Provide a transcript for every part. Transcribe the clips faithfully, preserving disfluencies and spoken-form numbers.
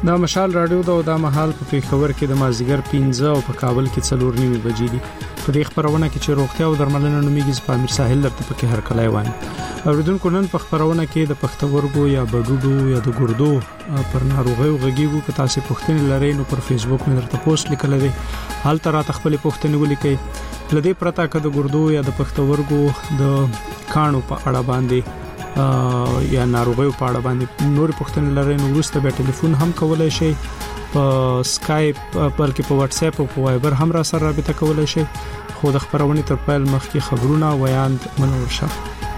دا مشال رادیو دا د مهال په پیښور کې د مازیګر پنځه او په کابل کې څلور نیمه بجې دي. په دې خبرونه کې چې روغتیا او درملنه نومیږي په امیر ساحل درته پکې هر کله وایي. اوریدونکو نن په خبرونه کې د پښتورګو یا بډوډو یا د ګردو پر ناروغیو غږیږو. که تاسو پوښتنه لرئ نو پر فیسبوک مې درته پوسټ لیکل دي. حال تر راته خپل پوښتنه ولیکئ. لدې پرتا که د ګردو یا د پښتورګو د کانو په اړه باندې یا ناروغیو په اړه باندې نور پوښتنه لرئ نو وروسته به ټلیفون هم کولای شئ، په سکایپ بلکې په واتس اپ او په وایبر هم را سره رابطه کولای شئ. خو د خبرونه تر پیل مخکې خبرونه ویاند منور شه.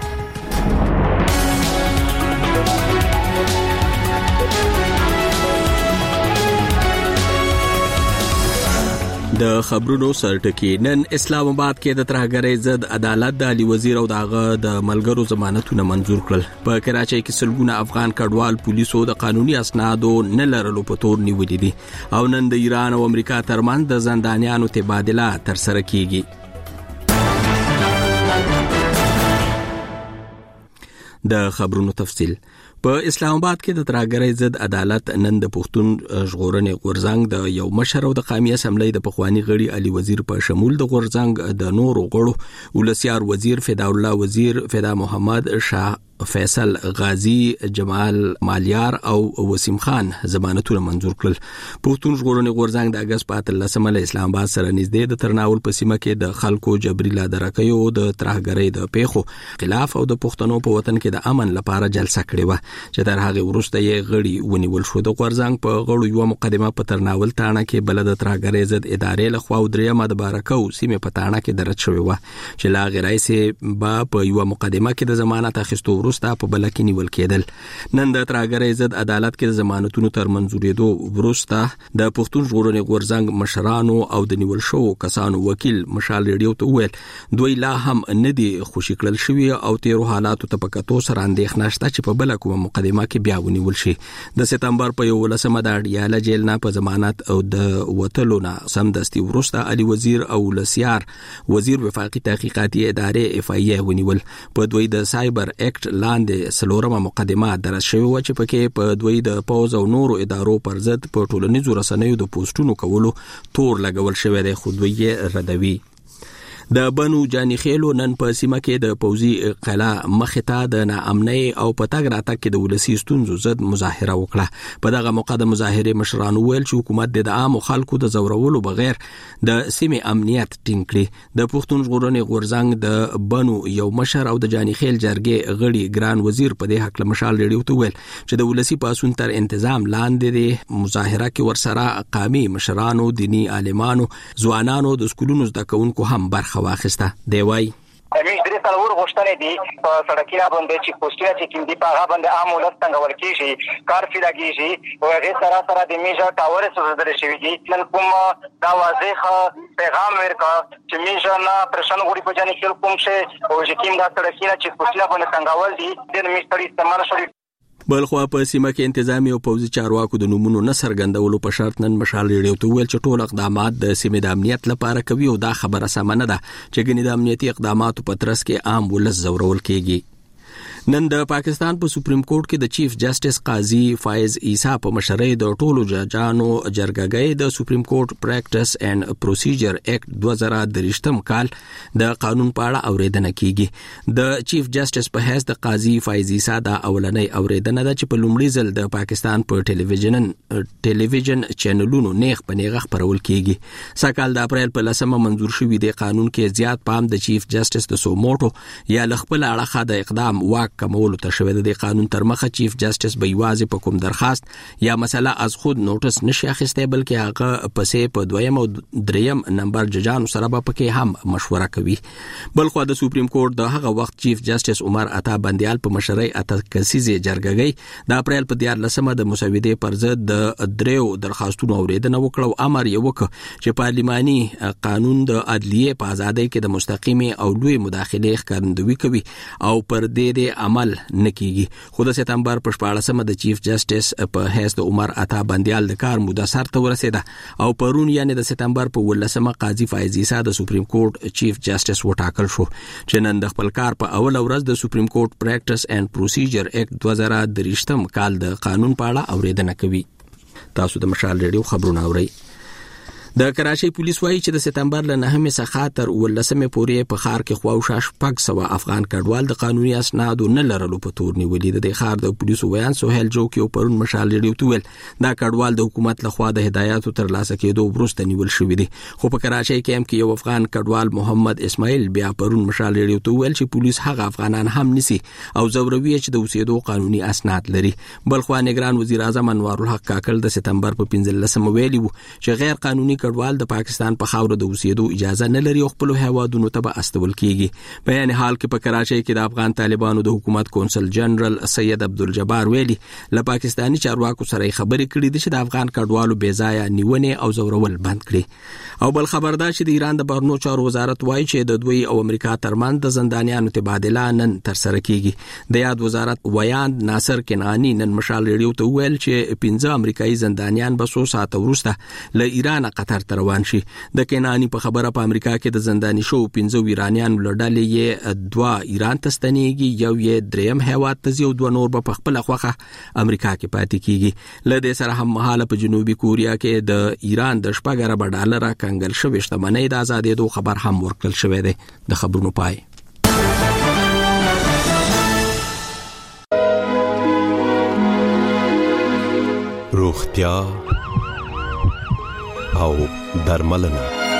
د خبرونو سرټکی. نن اسلام آباد کې د ترهګرۍ ضد عدالت د علي وزیر او دغه د ملګرو ضمانتونه منزور کړل. په کراچۍ کې سلګونه افغان کډوال پولیسو د قانوني اسنادو نه لرلو په تور نیولې دي او نن د ایران او امریکا ترمنځ د زندانیانو تبادله تر سره کیږي. د خبرونو تفصیل. په اسلام آباد کې د ترهګرۍ ضد عدالت نن د پښتون ژغورنې غورځنګ د یو مشر او د قومي اسمبلی د پخوانی غړي علي وزیر په شمول د غورځنګ د نورو غړو ولسیار وزیر فدا الله وزیر، فدا محمد شاه، فیصل غازی، جمال مالیار او وسیم خان ضمانتونه منزور کړل. پښتون ژغورنې غورځنګ د اگست په اتلسمه له اسلام آباد سره نږدې د ترناول په سیمه کې د خلکو جبري لادرکیو د ترهګرۍ د پیښو خلاف او د پښتنو په وطن کې د امن لپاره جلسه کړې و چې تر هغه وروسته یې غړي ونیول شو. د غورځنګ په غړو یو مقدمه په ترناول تاڼه کې بل د ترهګرۍ ضد ادارې لخوا او درېمه د بارکو سیمه په تاڼه کې درج شوی و چې لا غیرایسه با په یو مقدمه کې د ضمانت اخیستو وروسته په بل کې نیول کېدل. نن د ترهګرۍ ضد عدالت کې د ضمانتونو تر منزورېدو وروسته د پښتون ژغورنې غورځنګ مشرانو او د نیول شو کسانو وکیل مشال ریډیو ته وویل دوی لا هم نه دي خوشي کړل شوي او تیرو حالاتو ته په کتو سره اندېښنه شته چې په بل کومه مقدمه کې بیا ونیول شي. د سپتمبر په یولسمه د اډیاله جیل نه په ضمانت او د وتلو نه سمدستي وروسته علي وزیر او لسیار وزیر وفاقي تحقیقاتي ادارې اف ای ونیول. په دوی د سایبر اکټ لاندې سلورمه مقدمه درج شوی و چې پکې په دوی د پوز او نورو ادارو پر ضد په ټولنیزو رسنیو د پوسټونو کولو تور لګول شوی دی، خو دوی یې ردوي. د بنو جانی خېلو نن په سیمه کې د پوزي قلعه مخته د ناامنۍ او په تګ راتګ کې د ولسی ستونزو ضد مظاهره وکړه. په دغه موقع د مظاهره مشرانو ویل چې حکومت د عام خلکو د زورولو بغیر د سیمې امنیت ټینګ کړي. د پښتون ژغورنې غورځنګ د بنو یو مشر او د جانی خېل جرګې غړي ګران وزیر په دې حق له مشال ریډیو ته ویل چې د ولسی پاسون تر تنظیم لاندې د مظاهره کې ورسره قومي مشرانو، دینی عالمانو، ځوانانو، د سکولونو زده کوونکو هم برخه واخسته. دی وای امیر درې څلور غوښتنې دي په سړکینه باندې چې پوسټونه چې کوم دي په هغه باندې عام ولس څنګه ورکیږي، کار فی لګیږي او هغه سره سره د میجا ټاور سوزدل شوی دي. نن کوم دا واضح پیغام ورکا چې میجا نه پرشن غوړي په جانې کې کوم شي او چې کوم دا سړکینه چې پوسټونه باندې څنګه ول دي د میستري استعمال شوی. بلخوا په سیمه کې انتظامی او پوځي چارواکو د نمونو نه څرګندولو په شرط نن مشال ریډیو ته ویل چې ټول اقدامات د سیمې د امنیت لپاره کوي او دا خبره سمه نه ده چې ګنې د امنیتي اقداماتو په ترڅ کې عام ولس زورول کېږي. نن د پاکستان په سپریم کورټ کې د چیف جسټس قاضي فایز عیسی په مشرۍ د ټولو ججانو جرګګۍ د سپریم کورټ پریکټس اینڈ پروسیجر ایکټ دوه زره درې کال د قانون په اړه اوریدنه کیږي. د چیف جسټس په حیث د قاضي فایز عیسی د اولنۍ اوریدنه ده چې په لومړي ځل د پاکستان په ټلویزیون ټلویزیون چینلونو نیغ په نیغه خبرول کیږي. سکهال د اپریل په لسمه منزور شوی د قانون کې زیات پام د چیف جسټس د سوموټو یا لخپل اړه د اقدام واک کمولو ته شوی. د قانون تر مخه چیف جسټس به یوازې په کوم درخواست یا مسله از خود نوټس نشي اخیستی بلکې هغه پسې په دویم او دریم نمبر ججانو سره به پکې هم مشوره کوي. بلخو د سپریم کورټ د هغه وخت چیف جسټس عمر عطا بندیال په مشرۍ اته کسیزه جرګګۍ د اپریل په دیارلسمه د مسودې پر ضد د دریو درخواستونو اوریدنه وکړه او امر یې وکړ چې پارلماني قانون د عدلیه په ازادۍ کې د مستقیمه او لوی مداخله ښکارندوی کوي او پر دې د عمل نکېږي. خو د سپتمبر په شپاړسمه د چیف جسټس په حیث د عمر عطا بندیال د کار موده سر ته ورسېده او پرون یعنی د سپتمبر په ولسمه قاضي فایز عیسی د سپریم کورټ چیف جسټس وټاکل شو چې نن د خپل کار په اول ورځ د سپریم کورټ پریکټس اینڈ پروسیجر ایکټ دوه زره درې کال د قانون په اړه اوریدنه کوي. تاسو د مشال ریډیو خبرونه اورئ. د کراچۍ پولیس وایي چې د سپتمبر ل نهمې څخه تر ولسمې پورې په ښار کې خواوشا شپږ سوه افغان کډوال د قانوني اسنادو نه لرلو په تور نیولي. د دې ښار د پولیسو ویان سهیل جوکي او پرون مشال ریډیو ته ویل دا کډوال د حکومت لخوا د هدایاتو تر لاسه کېدو وروسته نیول شوي دي. خو په کراچۍ کیمپ کې یو افغان کډوال محمد اسماعیل بیا پرون مشال ریډیو ته ویل چې پولیس هغه افغانان هم نیسي او زوروي چې د اوسېدو قانوني اسناد لري. بلخوا نگران وزیر اعظم انوار الحق کاکل د سپتمبر په پنځلسمه ویلي وو چې غیر قانوني کډوال د پاکستان په خاوره د اوسېدو اجازه نه لري او خپل هیوادونو ته به استول کیږي. په یعنی حال کې په کراچۍ کې د افغان طالبانو د حکومت کونسل جنرال سید عبدالجبار ویلي له پاکستانی چارواکو سره خبرې کړې دي چې د افغان کډوالو بې ځایه نیونې او زورول بند کړي. او بل خبردار چې د ایران د بهرنیو چارو وزارت وایي چې د دوی او امریکا ترمنځ د زندانیانو تبادله نن تر سره کیږي. د یاد وزارت ویان ناصر کنعانی نن مشال ریډیو ته ویل چې پنځه امریکایي زندانیان به څو ساعته وروسته له ایران قطر ته روان شي. د کنعانی په خبره په امریکا کې د زنداني شو پنځه ایرانیان لړډلې یې دوا ایران ته ستنېږي، یو یې دریم هیواد ته ځي او دوه نور به په خپل خوخه امریکا کې پاتې کیږي. له دې سره هم مهاله په جنوبي کوریا کې د ایران د شپږ اربه ډالره کنګل شوې شتمنۍ د آزادېدو خبر هم ورکړل شوی دی. د خبرونو پای. روغتیا او درملنه.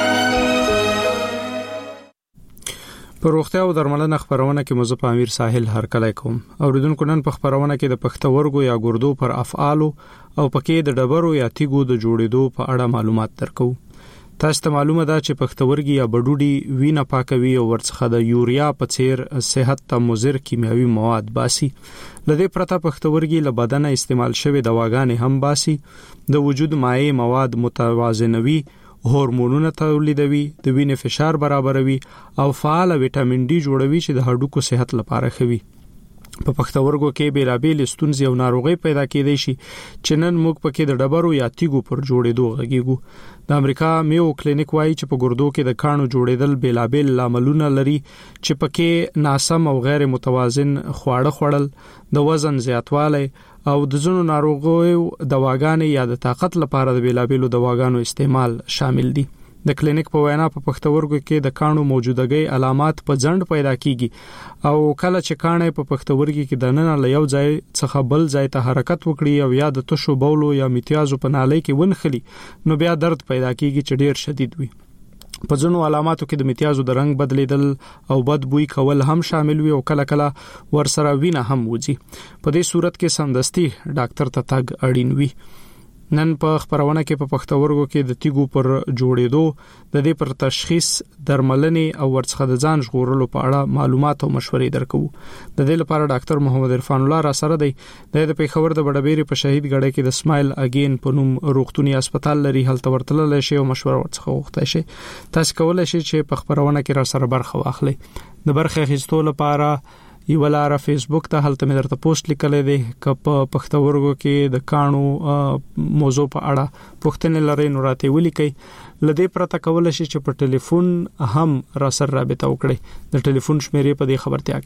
په روغتیا او درملنه خبرونه کې مزه په امیر ساحل هرکلی کوم. اوریدونکو نن په خبرونه کې د پښتورګو یا ګردو پر افعالو او پکې د ډبرو یا تیګو د جوړېدو په اړه معلومات درکو. تاسو ته معلومه ده چې پښتورګي یا بډوډي وینه پاکوي او ورڅخه د یوریا په څیر صحت ته مضر کیمیاوي مواد باسي. لدې پرته پښتورګي له بدن استعمال شوی دواګانې هم باسي، د وجود مایع مواد متوازنوي، هورمونونه تولیدوي، د وینې فشار برابروي او فعال وټامین ډي جوړوي چې د هډوکو صحت لپاره ښه وي. په پښتورګو کې بیلابېل ستونزې او ناروغۍ پیدا کېدای شي چې نن موږ پکې د ډبرو یا تیګو پر جوړېدو غږیږو. د امریکا میو کلینیک وایي چې په ګردو کې د کانو جوړېدل بیلابېل لاملونه لري چې پکې ناسم او غیر متوازن خواړه خوړل، د وزن زیاتوالی او د ځینو ناروغیو دواګانې یا د طاقت لپاره د بیلابېلو دواګانو استعمال شامل دي. د کلینیک په وینا په پښتورګو کې د کانو موجودګۍ علامات په ځند پیدا کیږي او کله چې کانې په پښتورګي کې د نن له یو ځای څخه بل ځای ته حرکت وکړي او یا د تشو بولو یا میتیازو په نالۍ کې ونخلي نو بیا درد پیدا کیږي چې ډیر شدید وي. په ځینو علاماتو کې د میتیازو د رنگ بدلیدل او بد بوی کول هم شامل وي او کله کله ورسره وینه هم وځي. په دې صورت کې سمدستي ډاکټر ته تګ اړین وي. نن په خبرونه کې په پښتورګو کې د تیګو پر جوړېدو، د دې پر تشخیص، درملنې او ورڅخه د ځان ژغورلو په اړه معلومات او مشورې درکو. د دې لپاره ډاکټر محمد عرفان الله را سره دی. د پیښور د بډبېری په شهید ګړی کې د سمایل اگین په نوم روغتونی هسپتال لري، هلته ورتلل شي او مشوره ورڅخه وغوښتای شي. تاسو کولای شئ چې په خبرونه کې را سره برخه واخلئ. د برخه اخیستو لپاره یو لار فیسبوک ته هلته مې درته پوسټ لیکلې ده ک په پښتورګو کې د کانو موضوع په اړه پوښتنه لري نو راته ولیکئ. لدې پرته کول شي چې په ټلیفون هم را سره رابطه وکړئ. د ټلیفون شمیرې په دې خبرتیا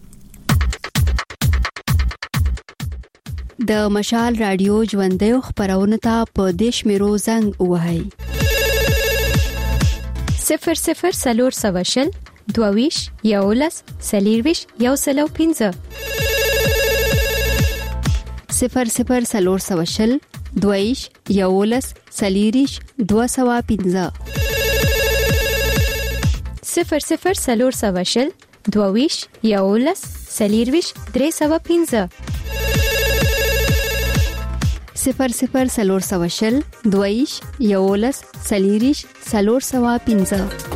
کې د مشال رادیو ژوندې خبرونه ته په دیش میرو زنګ وهاي صفر صفر سلور سواشل دوویش یولس سلیرویش یو سلو پینځه صفر صفر سلور سواشل دوویش یولس سلیریش دو سوا پینځه صفر صفر سلور سواشل دوویش یولس سلیرویش درې سوا پینځه صفر صفر سلور سواشل دوویش یولس سلیریش سلور سوا پینځه.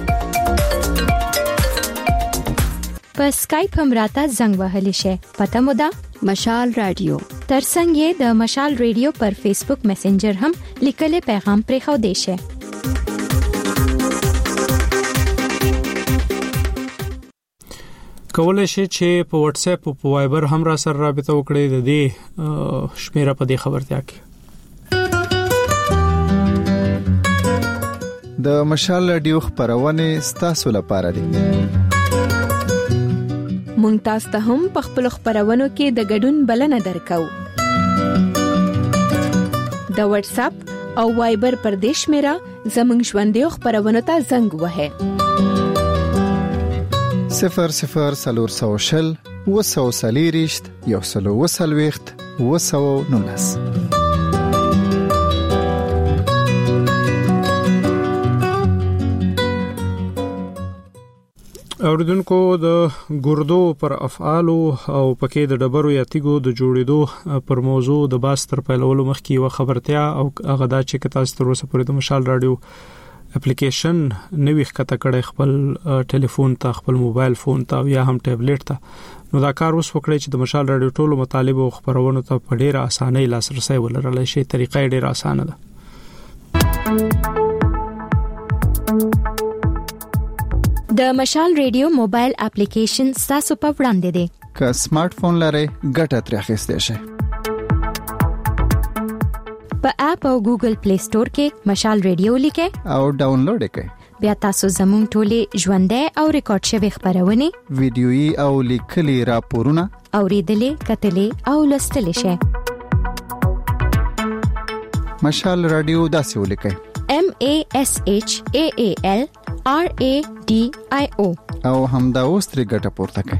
په اسکایپ هم راته زنګ وهلی شي. پته مو ده مشال رادیو. ترڅنګ یې د مشال رادیو پر فیسبوک میسنجر هم لیکلي پیغام پرې خو دی شي. کولای شئ چې په واتس اپ او په وایبر هم را سره رابطه وکړئ. د دې شمیره په دې خبرتیا کې د مشال رادیو خبرونه ستاسو لپاره دي. مونږ تاسو ته هم په خپل خبرونو کې د ګډون بلنه درکو. د واتس اپ او وایبر پر دیش میرا زمنګ ژوندې خبرونه ته زنګ وهه صفر صفر سلور سو شل وسو سلیریشت یو سلو وسلويخت وسو نونس اوردونکو د ګردو پر افعال او پکې د ډبرو یا تیګو د جوړېدو پر موضوع د باستر پیلولو مخکې و خبرتیا او هغه دا چې تاسو تر اوسه پورې د مشال رادیو اپلیکیشن نوې ښکته کړی خپل ټلیفون ته خپل موبایل فون ته یا هم ټابلیټ ته نو دا کار اوس وکړئ چې د مشال رادیو ټولو مطالب او خبرونو ته په ډیره اسانۍ لاسرسي ولرلای شي طریقې ډیره اسانه ده د مشال ریډیو موبایل اپلیکیشن تاسو په وړاندې دی که سمارټ فون لرئ ګټه ترې اخیستئ شئ په اپ او ګوګل پلی سٹور کې مشال ریډیو لیکئ او ډاونلوډ کړئ بیا تاسو زموږ ټولې ژوندۍ او ریکارډ شوی خبرونه ویډیويي او لیکلي راپورونه اوریدلې کتلې او لوستلې شئ مشال رادیو داسې ولیکئ M A S H A A L R A D I O او همدا اوس ترې ګټه پورته کړئ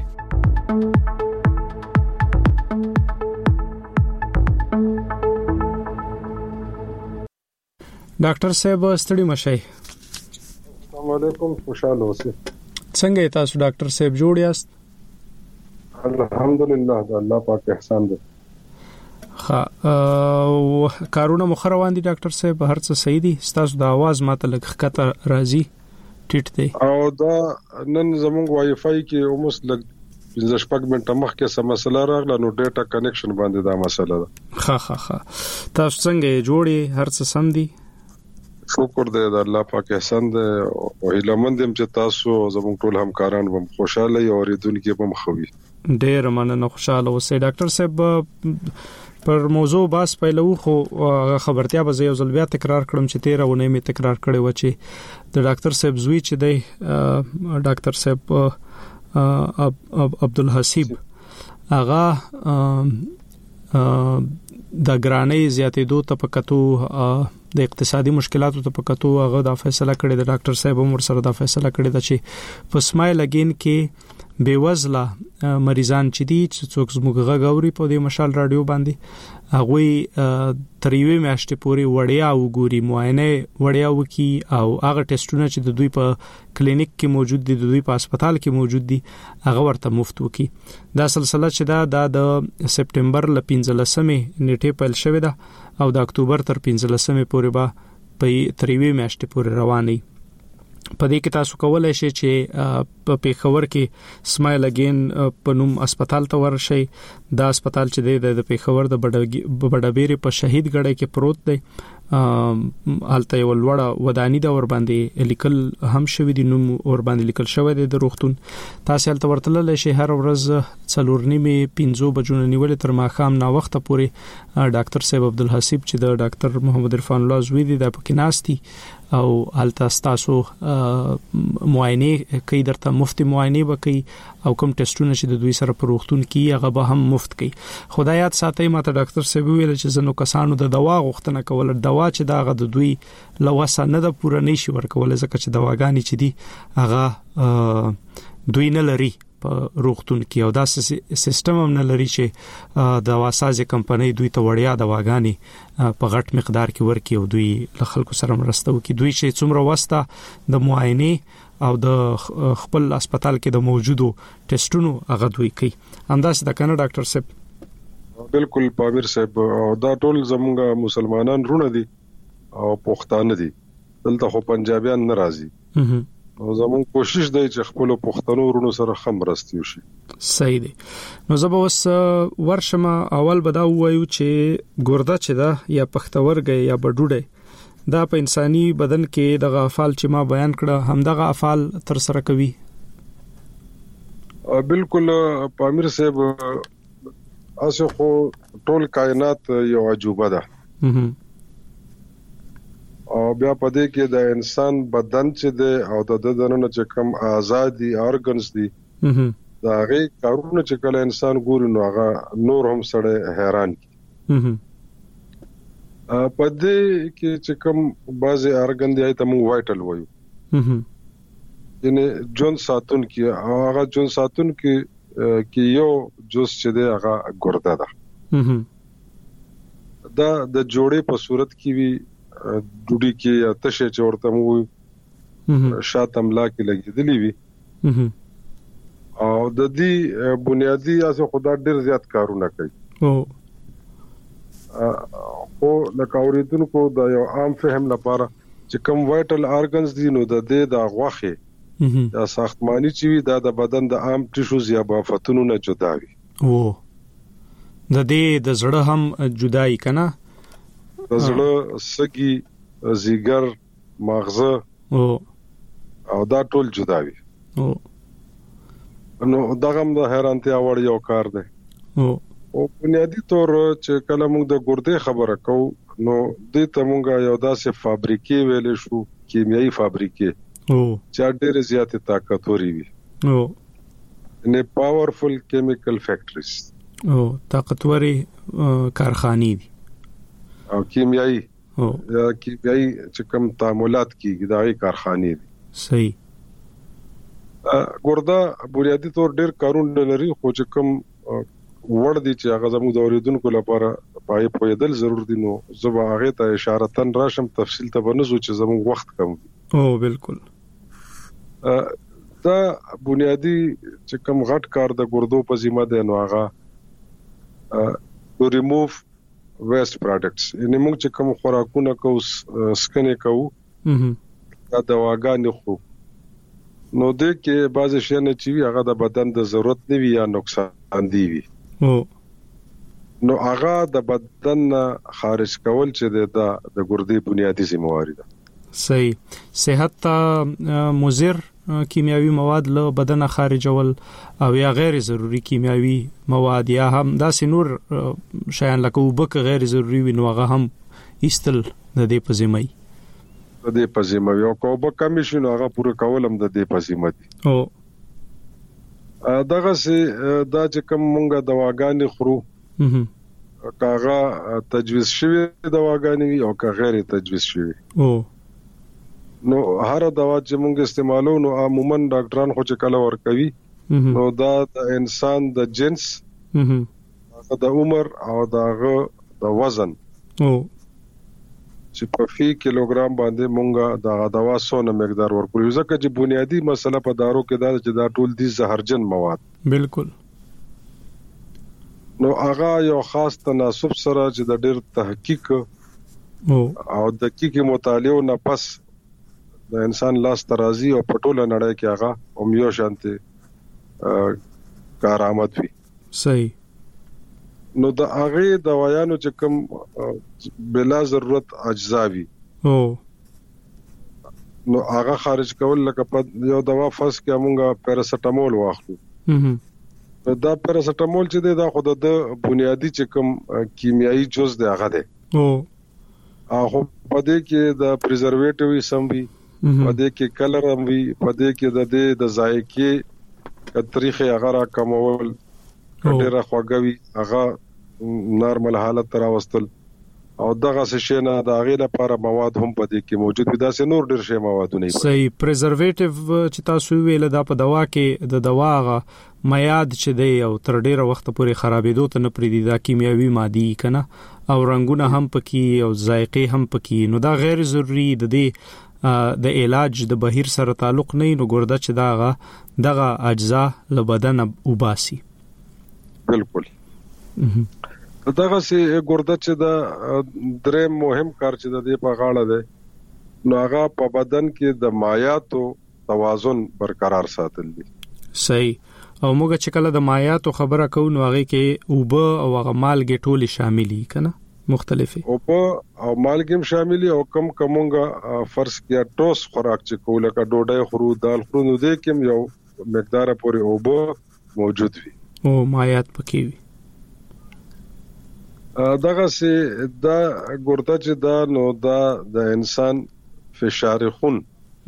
ډاکټر صاحب ستړي مشئ السلام علیکم خوشاله اوسئ څنګه تاسو ډاکټر صاحب جوړ یاست الحمدلله د الله پاک احسان دی ها کارونه مخ روان دي ډاکټر صاحب هر څه صحیح دي تاسو د आवाज ماته لږ خطر راځي ټیټ دی او دا نن زموږ وای فای کې اومس لږ پنځه شپږ منټه مخکې سم مسله راغله نو ډیټا کنیکشن باندې دا مسله ده ها ها ها تاسو څنګه جوړي هر څه سم دي شکر دې د الله پاک احسان دې او هیلمند هم چې تاسو زموږ ټول همکاران هم خوشاله او ریدونکو هم خوي ډېر مننه خوشاله اوسئ ډاکټر صاحب پر موضوع باس پیلو خو خبرتیا به یو ځل بیا تکرار کړم چې تیرا ونه می تکرار کړي و چې د ډاکټر صاحب زوی چې دی ډاکټر صاحب عبدالحسیب هغه د ګرانۍ زیاتېدو ته پکاتو د اقتصادي مشکلاتو ته پکاتو هغه د فیصله کړې د ډاکټر صاحب عمر سره د فیصله کړې د چې په سمایل اگین کې بیوزله مریضان چې دي چې څوک زموږ غاوري په دې مشال رادیو باندې هغه تریوي میاشتې پورې وړیا وګوري معاینه وړیا وکي او هغه ټیسټونه چې د دوی په کلینیک کې موجود دي د دوی په هسپتال کې موجود دي هغه ورته مفت وکي دا سلسله چې دا د سپټمبر ل پنځلسمې نیټه پیل شوې ده او د اکتوبر تر پنځلسمې پورې به په تریوي میاشتې پورې رواني په دې کې تاسو کولای شئ چې په پیښور کې سمایل اگین په نوم هسپتال ته ورشئ دا هسپتال چې د پیښور د بډابېری په شهید ګړی کې پروت دی حالت یو لوړه ودانی دا ور باندې لیکل هم شوی دی نو ور باندې لیکل شوی دی د روغتون تاسو هلته ورتلل شي هر ورځ څلور نیمه پنځو بجو نیول تر ماخام نا وخت پورې ډاکټر صاحب عبدالحسیب چې د ډاکټر محمد عرفان الله زوی دی د پکیناستي او هلته تاسو معاینه کوي درته مفت معاینه وکي او کوم ټیسټونه چې د دوی سره په روغتون کې هغه به هم مفت کوي خدایات ساتي ماته ډاکټر صاحب ویل چې زنو کسانو د دوا غوښتنه کول دوا چې دا غد دوی لوسه نه د پوره نشي ورکول ځکه چې دواګانی چې دي هغه دوی نه لري په روغتون کې او دا سیستم هم نه لري چې د واسازي کمپنۍ دوی ته وړیا دواګانی په غټ مقدار کې ورکي او دوی له خلکو سره مرسته وکړي دوی چې څومره واسطه د معاینه او د خپل هسپتال کې د موجودو ټیسټونو هغه دوی کوي همداسې د کنه ډاکټر صاحب بالکل پامیر صاحب دا ټول زموږ مسلمانان رونه دي او پښتانه دي دلته خو پنجابیان ناراضي او زموږ کوشش دی چې خپل پښتنو رونو سره خم راستیو شي صحیح دی نو زه به اوس ورشمه اول به دا وایو چې ګرده چې دا یا پښتورګي یا بډوډه دا په انساني بدن کې د افعال چې ما بیان کړه همدغه افعال تر سره کوي بالکل پامیر صاحب اسه خو ټول کائنات یو عجوبه ده او بیا پدې کې د انسان بدن چې ده او د دننه چې کم آزادي ارګنز دي دا هغه کارونه چې کله انسان ګوري نو هغه نور هم سره حیران کی په دې کې چې کوم بعضي ارګان دی ته موږ وایټل وایو هم یعنی جون ساتون کې هغه جون ساتون کې کې یو جوس چې دی هغه ګرده ده هم دا د جوړې په صورت کې وی ډوډۍ کې یا تشه چې ورته مو شاته ملا کې لګېدلې وي او د دې بنیادی اساس خدا ډېر زیات کارونه کوي او او لکه اوریدونکو د یو عام فهم لپاره چې کوم وایټل ارګنز دي نو د دې د غوخه دا ساختماني چې وي دا د بدن د عام ټیشوز یا بافتونو نه جدا وي او د دې د زړه هم جدای کنه د زړه سګي زیګر مغزه او او دا ټول جدا وي او نو دا هم د حیرانتیا وړ یو کار دی او او بنیادی طور چې کله موږ د ګردې خبره کوو نو د ته موږ یو داسې فابریکې ویلې شو کیمیاوي فابریکې او چې ډېر زیات طاقتوري وي او نه پاورفل کیمیکل فیکټریز او طاقتوري کارخانې دي او کیمیاوي او یا کیمیاوي چې کوم تعاملات کیږي دا غي کارخانې دي صحیح ګرده بنیادی طور ډېر کارونه لري خو چې کوم وړ دي چې هغه زموږ د اوریدونکو لپاره پای پویدل ضرور دي نو زه به هغه ته اشاره تن راشم تفصیل ته بنزو چې زموږ وخت کم او بالکل دا بنیادی چې کوم غټ کار د ګردو په ذمہ ده نو هغه to remove waste products یعنی موږ چې کوم خوراکونه کوو سکنه کوو دا دواګانې خو نو د کې بعض شي نه چې هغه د بدن د ضرورت نه وي یا نقصان دی وي او نو هغه د بدن خارج کول چې د د ګردې بنیادی ذمہواری ده صحیح صحت ته مضر کیمیاوي مواد له بدن خارجول او یا غیر ضروری کیمیاوي مواد یا هم داسې نور شیان لکه وبک غیر ضروری وي نو هغه هم ایستل د دې په ذمہ د دې په ذمہ یو کوبه کمیشن هغه پوره کولم د دې په ذمہ دي او دغه سي دا چې کوم مونږه دواګانې خورو کاغه تجویز شوی دواګانې وي او که غیر تجویز شوی او نو هر دوا چې مونږ استعمالو نو عموما ډاکټران خو چې کله ورکوي نو دا د انسان د جنس هغه د عمر او دغه د وزن او چې په فی کیلوګرام باندې مونږه دا دوا سونه مقدار ورکوي ځکه چې بنیادی مسله په دارو کې دا چې دا ټول دي زهرجن مواد بالکل نو هغه یو خاص تناسب سره چې د ډېر تحقیق او او د دقیق مطالعه نه پس د انسان لاس ترازی او پټوله نړۍ کې هغه هم یو شانته کارآمد وي صحیح نو د هغه دوايانو چې کوم بلا ضرورت اجزا وي او نو هغه خارج کول لکه په یو دوا فاس کې موږ پیراسټامول واخلو هم دا پیراسټامول چې دی دا خود د بنیادی چې کوم کیمیاوي جز دی هغه دی او هغه په دې کې د پریزرویټیو سم وي په دې کې کلر هم وي په دې کې د دې د ذایقې کتریخه هغه را کمول ډیره خوږوي هغه نارمل حالت تر واستل او دغه څه نه د هغه لپاره مواد هم په دې کې موجود وي دا سه نور ډیر شی موادونه دي صحیح پریزرویټیو چې تاسو ویل دا په دوا کې د دوا غا میاد چې دی او تر ډیره وخت پورې خرابېدو ته نه پریدي دا کیمیاوي مادي کنه او رنگونه هم پکې او ذایقې هم پکې نو دا غیر ضروری د دې د علاج د بهیر سره تعلق نه نو ګرده چې داغه دغه اجزا له بدن وباسي بالکل دغه سي ګرده چې دا درې مهم کار چې د دې په غاړه ده نو هغه په بدن کې د مایعاتو توازن برقرار ساتل دي صحیح او موږ چې کله د مایعاتو خبره کوو نو هغه کې اوبه او هغه مالګې ټول شاملي کنه مختلفه اوبه او مالګم شاملي او کم کمونګه فرض کیا ټوس خوراک چې کوله کا ډوډۍ خورو دال خورو نو دې کوم یو مقدار پورې اوبه موجود وي او مایعات پکې وي دغه سي دا ګرده چې دا نو دا د انسان فشار خون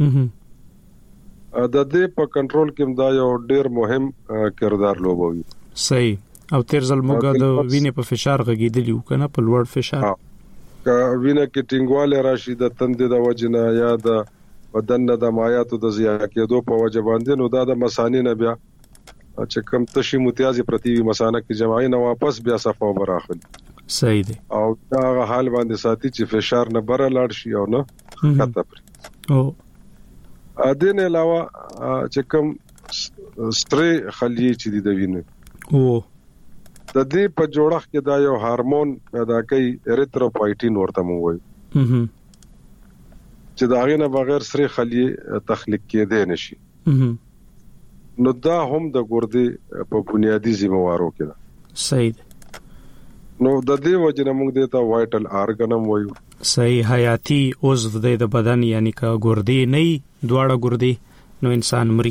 د دې په کنټرول کې دا یو ډیر مهم کردار لوبوي صحیح او تیر ځل موږ د وینې په فشار غږیدلی و کنه په لوړ فشار کا وینه کې ټینګواله راشي د تندې د وجنه یا د بدن د مایعاتو د زیات کېدو په وجه باندې نو دا د مثانې نه بیا چې کم تشي متیازي پرتیوي مثانه کې جمعي نه واپس بیا صفه وبراخل صحیح دی او دا حال باندې ساتي چې فشار نه بره لاړ شي او نه کته پر او ا دې نه علاوه چې کم ستري خلیه چې دی د وینې او د دې په جوړښت کې دا یو هورمون پیدا کوي اریتروپویټین ورته مو وایي چې دا غینه بغیر سری خلیه تخلیق کېدې نشي نو دا هم د ګردې په بنیادی ذمہوارو کې ده صحیح نو د دې وجنه موږ دته وایټل ارګنم وایو صحیح حیاتي عضو د بدن یعنی کا ګردې نه دواړه ګردې نو انسان مري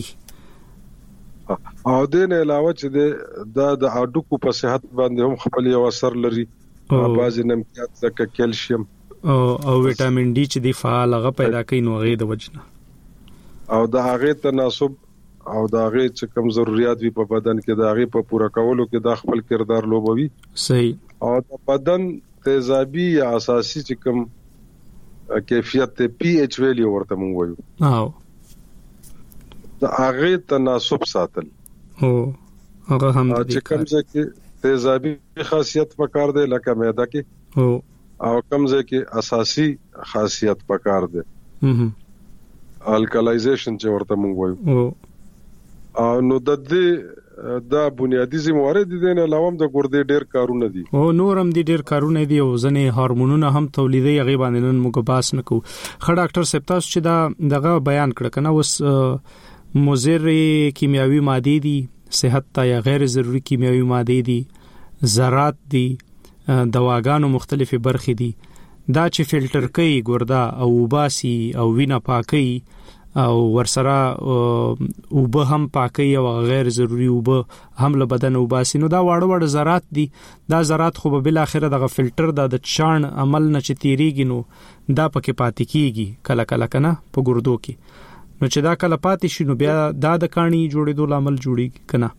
او دې نه علاوه چې د د اډوکو په صحت باندې هم خپل یو اثر لري بعضی نمکیات لکه کیلشیم او او وټامین ډي چې دی فعال هغه پیدا کوي نو هغه د وجنه او د هغه تناسب او د هغه چې کوم ضرورت وي په بدن کې د هغه په پوره کولو کې د خپل کردار لوبوي صحیح او د بدن تیزابي یا اساسي چې کوم کیفیت ته پی ایچ ویلیو ورته مونږ وایو او د هغه تناسب ساتل او هغه هم د چې کوم ځکه تیزابي خاصیت پکار دی لکه معده کې او او کوم ځکه اساسي خاصیت پکار دی هم الکلایزیشن چې ورته مونږ وایو او نو د دې دا بنیادی ذمہوار دي نه علاوه د ګردې ډېر کارونه دي او نورم دي ډېر کارونه دي او ځنې هورمونونه هم تولیدي هغه باندې نن موږ باس نکو خړ ډاکټر سپتاس چې دا دغه بیان کړ کنه اوس مضر کیمیاوي ماده دي صحت ته یا غیر ضروري کیمیاوي ماده دي ذرات دي دواګانو مختلفه برخې دي دا چې فلټر کوي ګردا او وباسي او وینه پاکي او ورسره او به هم پاکي او غیر ضروري او به هم له بدن وباسي نو دا واړه واړه ذرات دي دا ذرات خو به بل اخره دغه فلټر د چان عمل نه چې تیریږي نو دا پکې پاتې کیږي کله کله کنه په ګردو کې نو چې دا کله پاتې شي نو بیا دا د کانی جوړېدو لامل جوړیږي کنه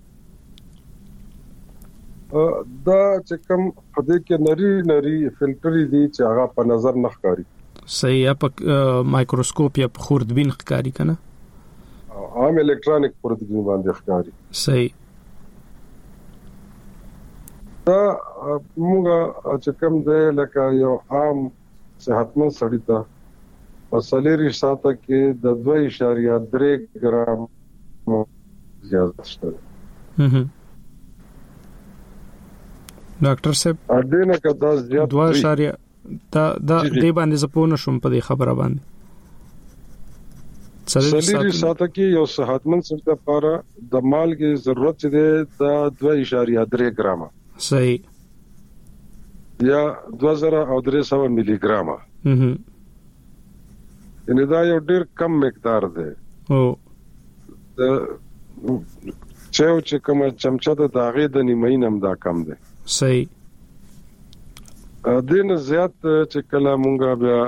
دا چې کوم په دې کې نری نری فلټر دي چې هغه په نظر نه ښکاري صحیح په مایکروسکوپ یا په خوردبین ښکاري کنه عام الکترونیک خوردبین باندې ښکاري صحیح دا موږ چې کوم دی لکه یو عام صحتمند سړی ته په سلیری ساته کې د دوه اشاریه درې ګرام زیات شته هم ډاکټر صاحب اډینه کدا زیات دوه اشاریه دا دا دې باندې زپونه شوم په دې خبره باندې سلیری ساته کې یو صحتمند سړی لپاره د مالګې ضرورت دی د دوه اشاریه درې ګرام صحیح یا دوه زره او درې سوه ملي ګرام هم ان دا یو ډیر کم مقدار دی او د چې چې کوم چمچه د داغې د نیمه نم دا کم دی صحیح دین زیات چې کله مونږه بیا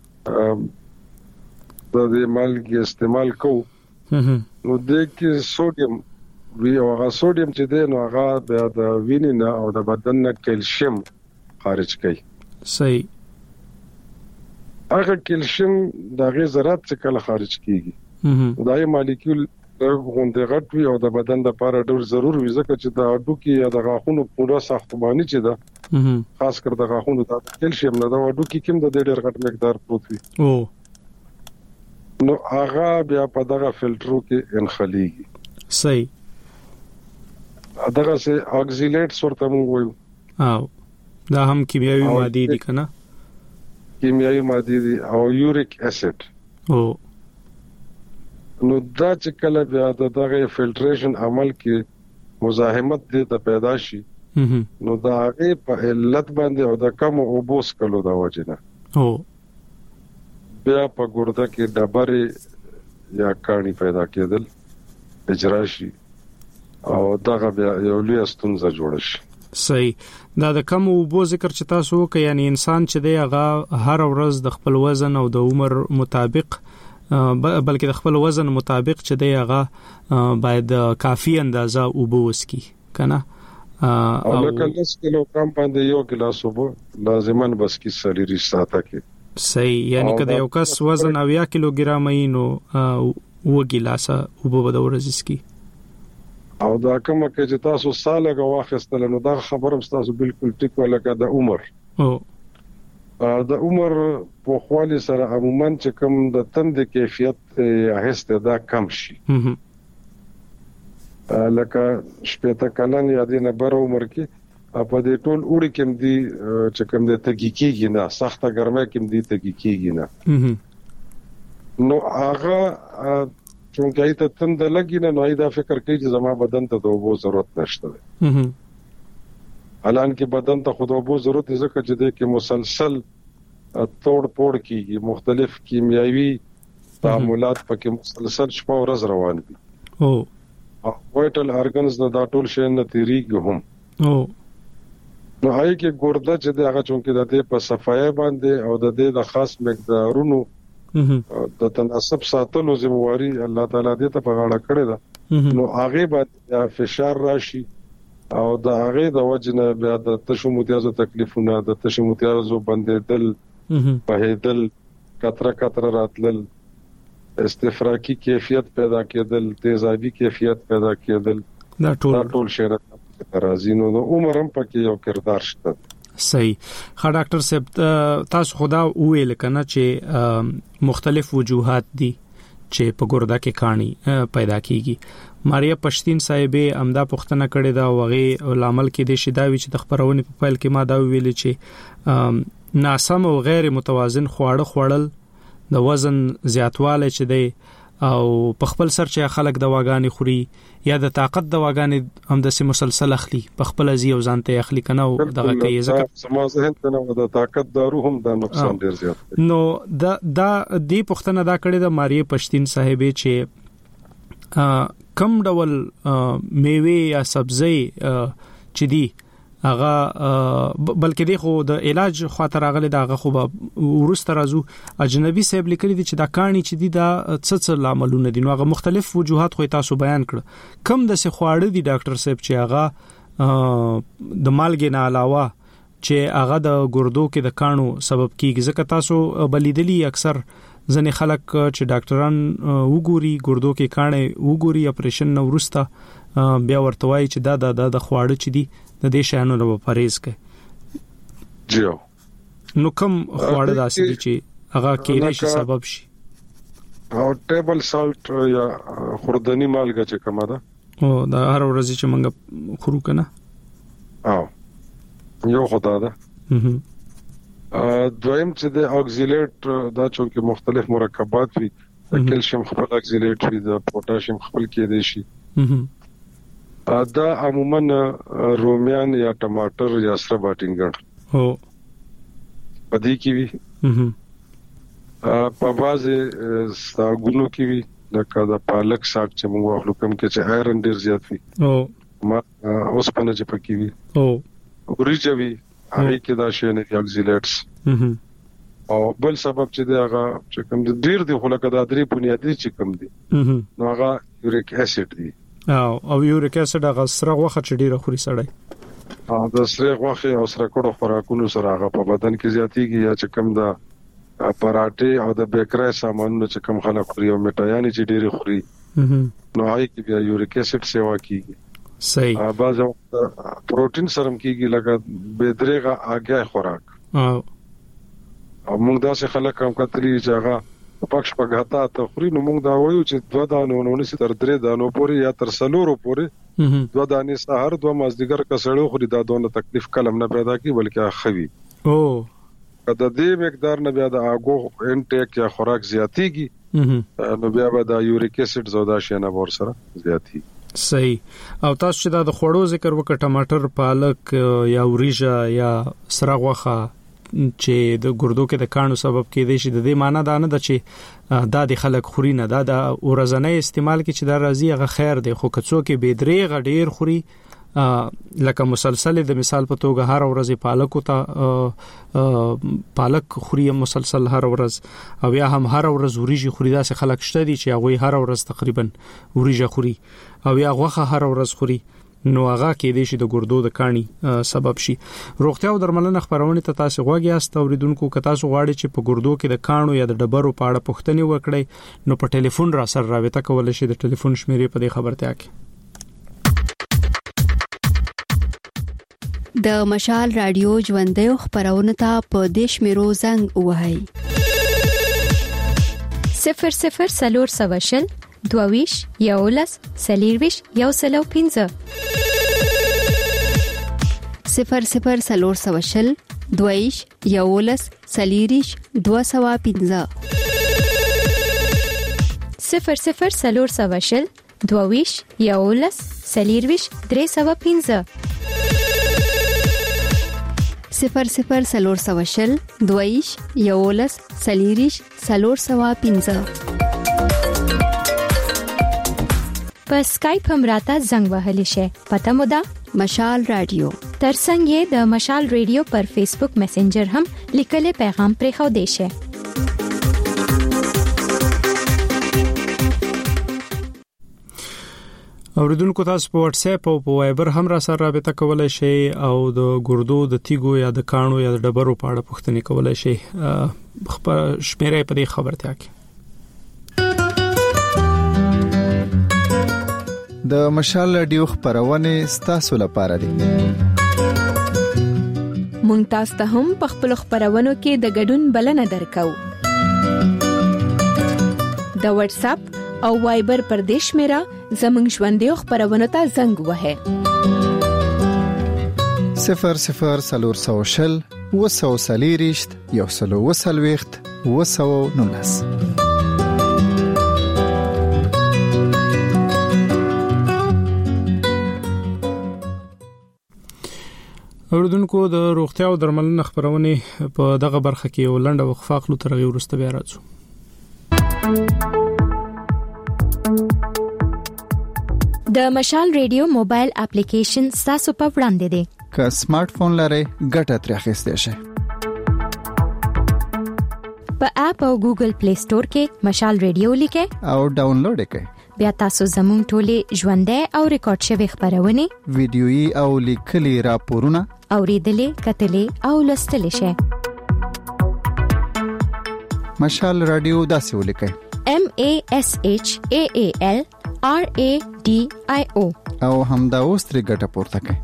د دې مالګي استعمال کوو نو د کې سوډیم وی او هغه سوډیم چې دی نو هغه بیا د وینې نه او د بدن نه کیلشیم خارج کوي صحیح هغه کیلشیم د غي ذرات چې کله خارج کیږي دا یې مالیکول غونډه غټ وي او د بدن لپاره ډېر ضروري وي ځکه چې د اډو کې یا د غاښونو پوره ساختماني چې ده خاص کر د غاښونو د کیلشیم نه د اډو کې کوم د ډېر غټ مقدار پروت وي او نو هغه بیا په دغه فلټرو کې انخليږي صحیح دغه سه اکسیلیټس ورته موږ وایو او دا هم کیمیاوي ماده دي کنه کیمیاوي ماده دي او یوریک اسید او نو دا چې کله بیا دغه فلټریشن عمل کې مزاحمت دي ته پیدا شي نو دا هغه په علت باندې او د کم اوبوس کلو دا وجنه او بیا په ګرده کې ډبرې یا کانی پیدا کېدل اجرا شي او دغه بیا یو لوی ستونزه جوړ شي صحیح دا د کم اوبو ذکر چې تاسو وکړئ یعنی انسان چې دی هغه هر ورځ د خپل وزن او د عمر مطابق بلکې د خپل وزن مطابق چې دی هغه باید کافي اندازه اوبو وسکي کنه او لکه لس کیلوګرام باندې یو ګلاس اوبه لازمان بس کی سلیری ساته کې صحیح یعنی کله یو کس وزن اویا کیلوګرام ای نو و ګلاس اوبه د ورځې سکی او دا کومه کې چې تاسو ساله غواخستل نو دا خبرم تاسو بالکل ټیک ولکه د عمر او د عمر په خواله سره عموما چې کوم د تند کیفیت هسته دا کم شي لکه شپته کلن یا د نبر عمر کې په دې ټول وړي کې دي چې کوم د تګیکیږي نه سخته ګرمه کې دي تګیکیږي نه نو هغه چونکه ایت تند لګی نه نو ایدا فکر کوي چې زما بدن ته د اوبو ضرورت نشته الان کې بدن ته خود اوبو ضرورت ځکه چې د کې مسلسل توړ پوړ کیږي مختلف کیمیاوي تعاملات پکې مسلسل شپه ورځ روان دي او وایټل ارګنز د دا ټول شی نه تیریږي هم او نو هاي کې ګورده چې د هغه چونکه د دې په صفای باندې او د دې د خاص مقدارونو د تناسب ساتلو ذمہواری الله تعالی دې ته په غاړه کړې ده نو هغه باندې فشار راشي او د هغه د وجنه بیا د تشو متیازو تکلیفونه د تشو متیازو بندیدل بهیدل کتره کتره راتلل استفراقی کیفیت پیدا کېدل تیزابي کیفیت پیدا کېدل دا ټول ټول شی راځي نو عمر هم پکې یو کردار شته صحیح ښه ډاکټر صاحب تاسو خدا ویل کنه چې مختلف وجوهات دي چې په ګرده کې کانی پیدا کیږي ماریا پښتين صاحبې امدا پښتنه کړې دا وغه لامل کې د شیداوی چې د خبرونه په پیل کې ما دا ویل چې ناسم او غیر متوازن خواړه خوړل د وزن زیاتواله چې دی او په خپل سر چې خلک دواګانې خوري یا د طاقت دواګانې هم د سي مسلسل اخلي په خپل ازي او ځانته اخلي کنه او دغه کې ځکه سما ذهن ته د طاقت دارو هم د نقصان ډیر زیات نو دا دا دی پښتنه دا کړی د ماریا پښتين صاحبې چې کم ډول میوه یا سبزی چې دی هغه بلکې دی خو د علاج خاطر راغلی دا هغه خو ورسته راځو اجنبي صاحب لیکلي دي چې دا کانی چې دی دا څه څه لاملونه دي نو هغه مختلف وجوهات خو تاسو بیان کړ کم د څه خواړه دي ډاکټر صاحب چې هغه د مالګې نه علاوه چې هغه د ګردو کې د کانو سبب کیږي ځکه تاسو بلیدلی اکثر ځنې خلک چې ډاکټران وګوري ګردو کې کانه وګوري اپریشن نو ورسته بیا ورته وایي چې دا د د خواړه چې دي د دې شانو له پرهیز کوي جیو نو کوم خواړه داسې دي چې هغه کېږي شي سبب شي او ټیبل سالت یا خوردنی مالګه چې کومه ده او دا هر ورځ چې موږ خورو کنه او یو خدای ده دویم چې د اکسیلیټ دا چې مختلف مرکبات وي د کیلشیم خپل اکسیلیټ وي د پوتاشیم خپل کې دي شي دا عموما رومیان یا ټماټر یا سره باټینګر هو پدې کې وي په بازه ساګونو کې وي لکه د پالک ساګ چې موږ خپل کوم کې چې آیرن ډیر زیات وي او ما اوس په نه چې پکې وي او وريجوي هغه کې دا شی نه اکسیلیټس او بل سبب چې دا هغه چې کوم ډیر دی خو لکه دا درې بنیادی چې کوم دي نو هغه یوریک اسید دی او او یوریک اسید هغه سره غوخه چې ډیره خوري سړی ا د سره غوخه او سره کډو خوراکونو سره هغه په بدن کې زیاتیږي یا چې کوم دا پراټه او د بیکری سامانونو چې کوم خلک خوري او میټایانی چې ډیره خوري نو هاي کې بیا یوریک اسید سیوا کیږي صحیح ا باز پروتین سرم کیږي لکه بيدرغه اگې خوراک او موږ دا څه خلک هم کتلی چې هغه پښ پګاتا ته خوري نو موږ دا وایو چې دوه دانو نونې تر درې دانو پورې یا تر څلورو پورې دوه دانې سحر دوه مازدیګر کسړو خوري دا دونه تکلیف کلم نه پیدا کی بلکې اخوي او کله دې مقدار نه بیا د اګو انټیک یا خوراک زیاتیږي نو بیا به د یوریک اسید زودا شنه ور سره زیاتی صحیح او تاسو چې دا د خوړو ذکر وکړ ټماټر پالک یا وریجا یا سره غوخه چې د ګردو کې د کانو سبب کې دی چې د دې معنی دا نه ده چې دا د خلک خوري نه دا د ورځنی استعمال کې چې دا راځي هغه خیر دی خو کڅو کې بيدرې غډیر خوري لکه مسلسل د مثال په توګه هر ورځ پالک ته پالک خوري مسلسل هر ورځ او یا هم هر ورځ وریجی خوري دا څه خلک شته دي چې هغه هر ورځ تقریبا وریجه خوري او یا غوخه هر ورځ خوري نو هغه کې د شي د ګردو د کانی سبب شي. روغتیا او درملنه خبرونه ته تاسو غواړئ است اوریدونکو که تاسو غواړئ چې په ګردو کې د کانو یا د ډبرو په اړه پوښتنه وکړئ نو په ټلیفون را سره رابطه کولای شئ. د ټلیفون شمیرې په دې خبرتیا کې د مشال رادیو ژوندۍ خبرونه ته په دیش میرو زنګ وهاي صفر صفر سلور سواشل دوویش یولس سلیرویش یو سلو پینځه صفر صفر سلور سواشل دوویش یولس سلیریش دو سوا پینځه صفر صفر سلور سواشل دوویش یولس سلیرویش درې سوا پینځه صفر صفر سلور سواشل دویش یولس سلیریش سلور سوا پینځه په اسکایپ هم راته زنګ وهلی شي. پته مو ده مشال رادیو ترڅنګ یې د مشال رادیو پر فیسبوک میسنجر هم لیکلي پیغام پرې خو دی شي. اوریدونکو تاسو په واتس اپ او په وایبر هم را سره رابطه کولای شئ او د ګردو د تیګو یا د کانو یا د ډبرو په اړه پوښتنه کولای شئ. خبر شمیرې په دې خبرتیا کې د مشال رادیو خبرونه ستاسو لپاره دي. مونږ تاسو ته هم په خپل خبرونو کې د ګډون بلنه درکو. د واتس اپ او وایبر پر دیش میرا زمنګ ژوندۍ خبرونه ته زنګ وهه صفر صفر سلور سوشل وسو سلیریشت یو سلو وسلويخت وسو نونس. اوریدونکو د روغتیا او درملنه خبرونه په دغه برخه کې ولنډه وقفه خلو ترغي ورسته بیا راځو. د مشال رادیو موبایل اپلیکیشن تاسو په وړاندې دی. که سمارټ فون لرئ ګټه ترې اخیستئ شئ. په اپ او ګوګل پلی سٹور کې مشال رادیو لیکئ او ډاونلوډ کړئ. بیا تاسو زموږ ټولې ژوندۍ او ریکارډ شوی خبرونه ویډیويي او لیکلي راپورونه اوریدلې کتلې او لوستلې شئ. مشال رادیو داسې ولیکئ M A S H A A L R A D I O او همدا اوس ترې ګټه پورته کړئ.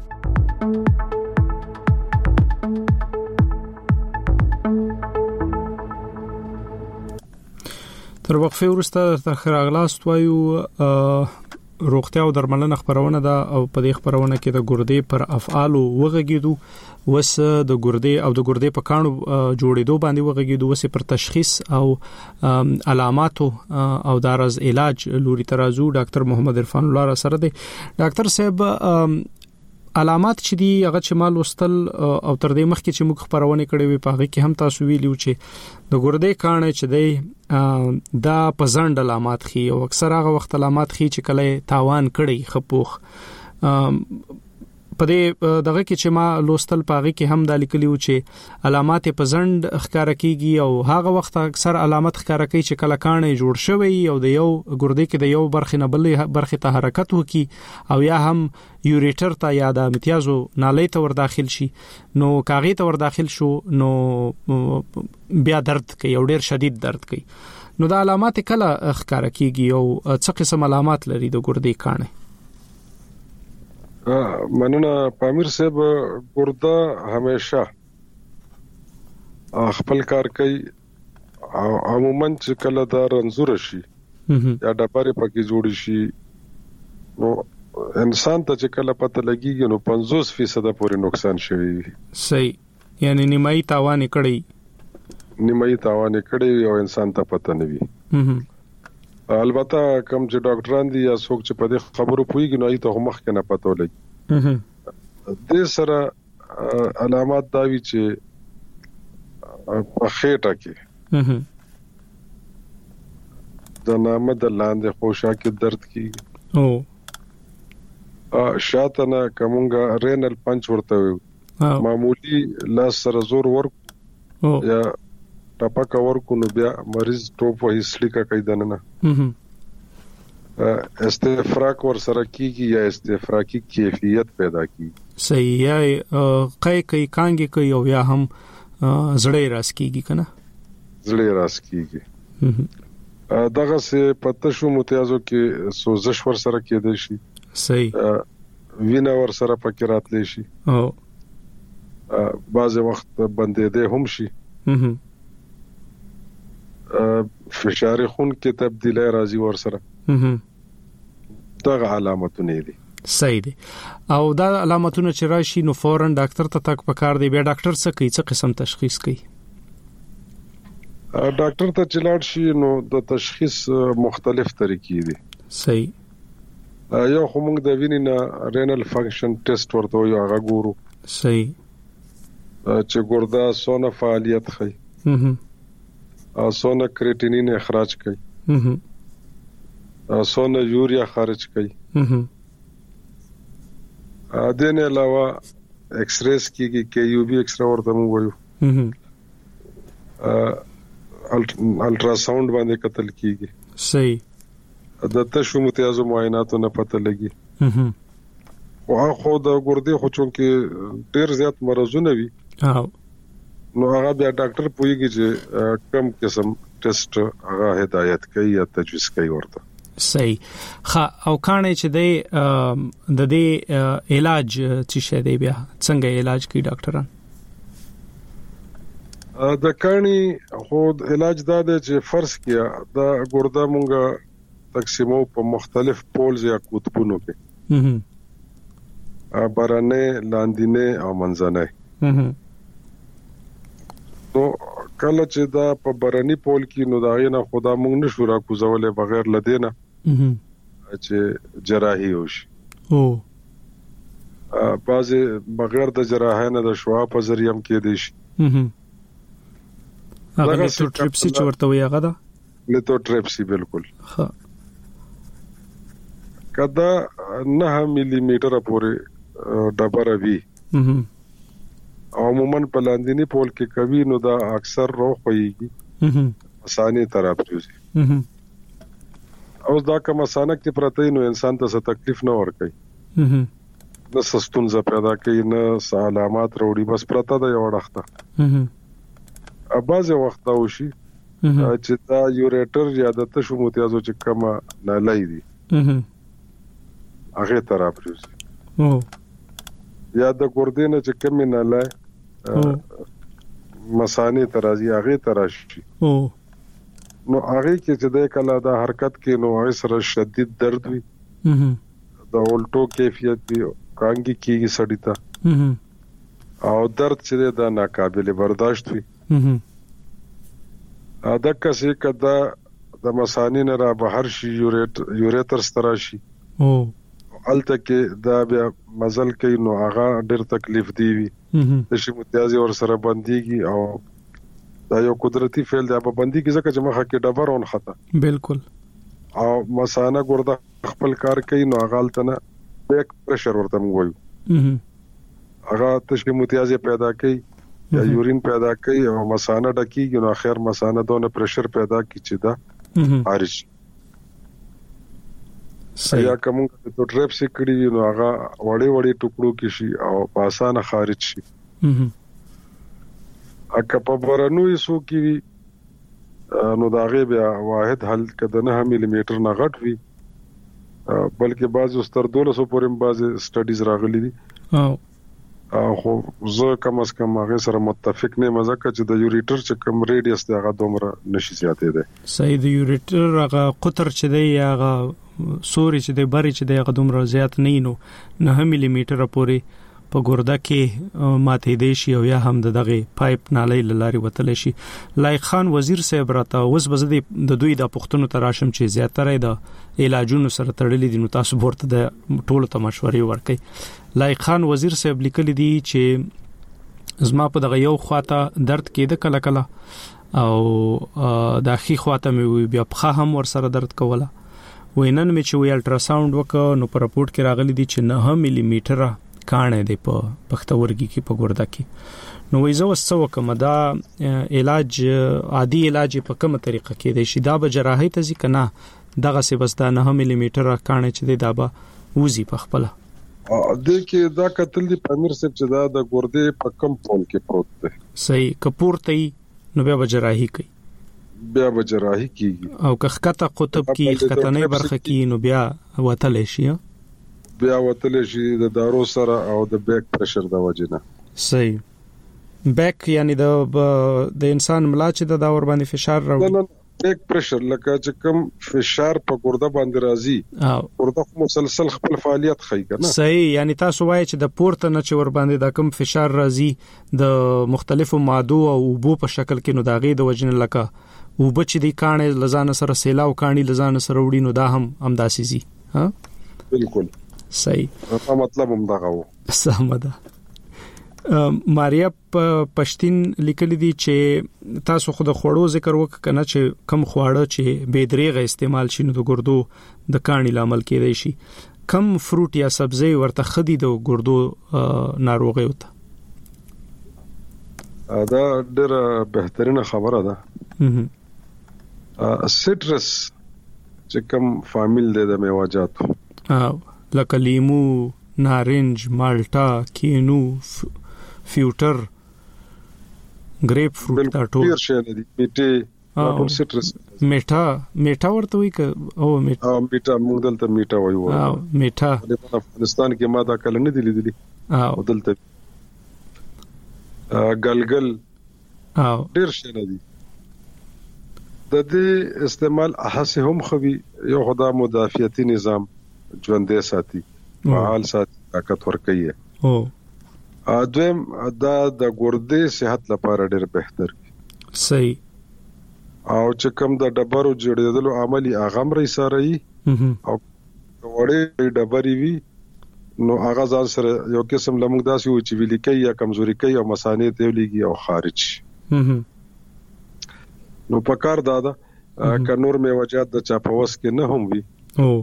تر وقفه وروسته تر خراغلاست وایو روغتیا او درملنه خبرونه ده او په دې خبرونه کې د ګردې پر افعال وغږیدو وس د ګردې او د ګردې په کانو جوړېدو باندې وغږیدو وس پر تشخیص او علاماتو او دارز علاج لوري ترازو ډاکټر محمد عرفان الله را سره دی. ډاکټر صاحب علامات چې دی هغه چې مال وستل او تر دې مخکې چې موږ خبرونه کړې وي په هغه کې هم تاسو ویلو چې د ګردې کانه چې دی دا پزند علامات خي او اکثر هغه وخت علامات خي چې کله تاوان کړي خپوخ په دې دغه کې چې ما لوستل پاغي کې هم د لیکلیو چې علامات پزند ښکارا کیږي او هغه وخت اکثر علامات ښکارا کوي چې کله کانه جوړ شوی او د یو ګردې کې د یو برخه نه بلې برخه ته حرکت وکي او یا هم یوریټر ته یا د امتیازو نالۍ ته ور داخل شي نو کاغی ته ور داخل شو نو بیا درد کوي او ډیر شدید درد کوي. نو د علامات کله ښکارا کیږي او څه قسم علامات لري د ګردې کانه؟ مننه پامیر صاحب. ګرده همیشه خپل کار کوي او عموما چې کله دا رنځور شي یا ډبره پکې جوړ شي نو انسان ته چې کله پته لګیږي نو پنځوس فیصد پورې نقصان شوی. صحیح، یعنی نیمایي تاوان کړی نیمایي تاوان کړی او انسان ته پته نه وي. البته کوم چې ډاکټران دي یا څوک چې په دې خبرو پوهیږي نو ایته مخ کې نه پته ولګي. د سره علامات دا وی چې په خېټه کې د نامه د لاندې خوشا کې درد کیږي او شاته نه کومګه رینل پنچ ورته معمولی لاس سره زور ورک یا ټاپا کور کو نو بیا مریض ټوپ وې سلیکا کیدنه نه استفراق ور سره کیږي یا استفراقی کیفیت پیدا کیږي. صحیح. یا قای کوي کانګي کوي او یا هم زړې راس کیږي کنه زړې راس کیږي. دغه څه پته شو متیازو کې سوزش ور سره کېدای شي. صحیح. وینا ور سره پکې راتلی شي او بعض وخت بندېده هم شي. هم فشار خون کې تبدیلی راځي ور سره. هم دغه علامتونه دي. صحیح دي. او دا علامتونه چې راشي نو فورن ډاکټر ته تک پکار دی. بیا ډاکټر څه کوي؟ څه قسم تشخیص کوي؟ ډاکټر ته چې لاړ شي نو د تشخیص مختلف طریقې دي. صحیح. یو خو موږ د وینې نه رینل فنکشن ټیسټ ورته یو هغه ګورو. صحیح. چې ګرده سونه فعالیت کوي. هم سونه کریټینین اخراج کوي. هم سونه یوریا خارج کوي. هم ا دې علاوه ایکس ریز کیږي کې یو بي ایکس را ورته مو وایو. هم الټرا ساوند باندې کتل کیږي. صحیح. د تشو متیازو معایناتو نه پته لګي. هم او خو د ګردې خو چون کې ډیر زیات مرزونه وي او نو هغه بیا ډاکټر پويږي چې کم قسم ټیسټ هغه هدایت کوي یا تجویز کوي ورته. صحیح. خا او کانه چې د د دې علاج چې شه دی بیا څنګه علاج کوي ډاکټران؟ د کانی خو علاج دا دی چې فرض کیا د ګرده مونږه تقسیمو په مختلف پولز یا قطبونو کې. هم بارانه لاندینه او منځنه. هم نو کله چې دا په برانی پول کې نو دا نه خدا مونږ نشو را کوزولې بغیر لدینه چې جراحي وشي. او بعضی بغیر د جراحي نه د شوا په ذریعہ کې دي شي. هم هغه لیتوټریپسي چې ورته وي هغه دا لیتوټریپسي بالکل. ها کدا نه ملي میټر پورې ډبره وی او عموما په لاندینی پول کې کوي نو دا اکثر روح ويږي. اسانه طرف جوړي. او دا کوم اسانه کې پرته نو انسان ته څه تکلیف نه ور کوي. نو سستون ز پیدا کوي نه علامات وروړي بس پرته دا یو وخت. اباځه وخت او شي چې دا یوریټر یا د تشو متیازو چې کما نه لای دي. هغه طرف جوړي. او یا د ګردې نه چې کم نه لای مسانه ترازی هغه تراشي. او نو هغه کې چې د کله د حرکت کې نو هغه سره شدید درد وي. هم د اولټو کیفیت وي کانګي کیږي سړی ته. هم او درد چې د ناقابل برداشت وي. هم ادا کسي کدا د مسانه نه را بهر شي یوریټ یوریټر ستراشي. او الته کې دا بیا مزل کوي نو هغه ډېر تکلیف دی وي. د شي متیازي ور سره بنديږي او دا یو قدرتي فعل دی په بندي کې ځکه چې مخه کې ډبر اون خطا بالکل. او مسانه ګرده خپل کار کوي نو هغه الته نه بیک پريشر ورته موږ هغه تشکي متیازي پیدا کوي یا یورین پیدا کوي او مسانه ډکیږي نو اخر مسانه دونه پريشر پیدا کوي چې دا خارج. یا کوم د ټریپسي کړي نو هغه وړي وړي ټوکړو کې شي او په اسانه خارج شي. هم اکه په برنوي سو کې نو دا غي بیا واحد حل کده نه ملي میټر نه غټ وي بلکې بعض ستر دولس پورې بعض سټډیز راغلي دي. او خو زه کم از کم هغه سره متفق نه مزه چې د یوریټر چې کم ریډیوس دی هغه دومره نشي زیاتې ده. صحیح. د یوریټر هغه قطر چې دی هغه سوري چې دی بری چې دی هغه دومره زیات نه نو نه ملي میټر پورې په ګرده کې ماته دی شي او یا هم دغه پایپ نالې لاري وتل شي. لایق خان وزیر صاحب راته اوس بزدي د دوی د پښتون تراشم چې زیاتره د علاجونو سره تړلې دي نو تاسو ورته د ټولو ته مشورې ورکړي. لایق خان وزیر صاحب لیکل دي چې زما په دغه یو خواته درد کېده کله کله او د اخی خواته مې بیا په هم ور سره درد کوله. وینن مې چې وی الټرا ساوند وکړ نو په رپورت کې راغلي دي چې نه ملي میټر کانه دی په پښتورګي کې په ګرده کې. نو وایي زه وسو کوم دا علاج عادي علاج په کومه طریقه کې دی شي دا به جراحي ته ځي کنه دغه سی بس د نه ملي میټر کانه چې د دابا وزي په خپل د کې دا قتل دی پامیر صاحب چې دا د ګردې په کم پول کې پروت دی. صحیح کپورته نو بیا بجراحي کوي بیا بجراحي کیږي او کخته قطب کې ختنې برخه کې نو بیا وتل شي بیا وتل شي د دارو سره او د بیک پرشر د وجنه. صحیح بیک یعنی د د انسان ملا چې د داور باندې فشار راوړي بیک پرشر لکه چې کوم فشار په ګرده باندې راځي ګرده مسلسل خپل فعالیت کوي کنه. صحیح یعنی تاسو وایي چې د پورته نه چې ور باندې د کوم فشار راځي د مختلفو مادو او اوبو په شکل کې نو داغي د وجنه لکه او بچ دی کانه لزان سره سیلاو کانی لزان سره وړي نو دا هم امداسي زی ها بالکل صحیح دا مطلب هم دغه و سمده. ماریا پښتين لیکل دي چې تاسو خود خوړو ذکر وک کنه چې کم خواړه چې بے دریغه استعمال شینو د ګردو د کانی لامل کېدای شي کم فروټ یا سبزی ورته خدي د ګردو ناروغي وته. دا ډېر بهترینه خبره ده. سټرس چې کوم فامیل دی د میوه‌جاتو او لکه لیمو نارنج مالټا کینو فیوټر گریپ فروټ دا ټول ډیر شي دي میټه ټول سټرس میټه میټه ورته وی ک او میټه او میټه موږ دلته میټه وایو او میټه په افغانستان کې ما دا کله نه دی لیدلی او دلته ګلګل او ډیر شي دي د دې استعمال احسه هم خوي یو خدا مدافعتي نظام ژوندې ساتي فعال ساتي طاقت ورکوي او دویم دا د ګردې صحت لپاره ډېر بهتر دی. صحیح او چې کوم د ډبرو جوړېدلو عملی اغم رې سره او وړې ډبرې وی نو هغه ځان سره یو قسم لمغ داسي و چې ویل کوي یا کمزوري کوي او مسانې ته لګي او خارج نو په کار دادا ک نور میوه‌جات د چاپوس کې نه هم وي او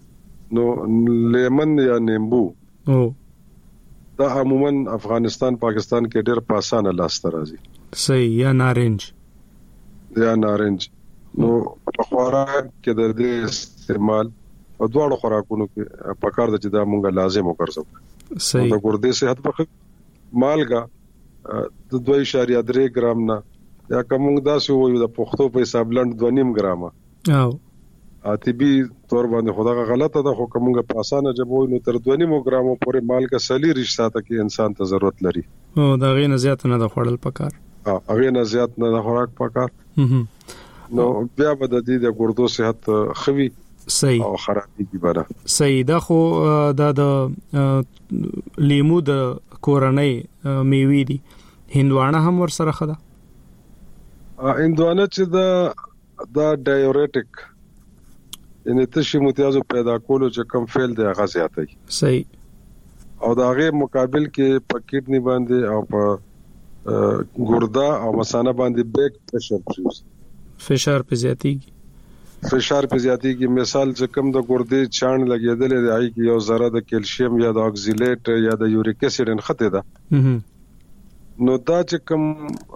نو لیمن یا نیمبو او دا عموما افغانستان پاکستان کې ډېر په اسانه لاس ته راځي. صحیح یا نارنج یا نارنج نو په خوراک کې د دې استعمال په دواړو خوراکونو کې په کار د چې دا مونږه لازم وکړو. صحیح د ګردې صحت په مالګه د دوه اشاریه درې ګرام نه یا کوم داسې وایو د پښتو په حساب لند دوه نیم ګرام او طبي تور باندې خدای غلطه ده خو کومه په اسانه جبوي نو تر دوه نیم ګرام پورې مالګه سلی رښتا کې انسان ته ضرورت لري او دا غي نه زیات نه د خړل پکار ها هغه نه زیات نه د خوراک پکار نو بیا به د دې د ګردو صحت خوي صحیح او خرابېږي بره. صحیح دا خو دا د لیمو د کورنۍ میوې دي هندوانه هم ور سره خدا هندوانه چې دا دا ډایورټیک یعنی تشي متیازو پیدا کولو چې کم فعل دی هغه زیاتای. صحیح او دا غیر مقابل کې په کډنی باندې او په ګردا او مثانه باندې بیک پرشر پروس فشار په زیاتیږي فشار په زیاتیږي مثال چې کم د ګردې چاڼ لګیدل دی آی کې یو ذره د کیلشیم یا د اکسیلیټ یا د یوریک اسید انخته ده نو دا چې کم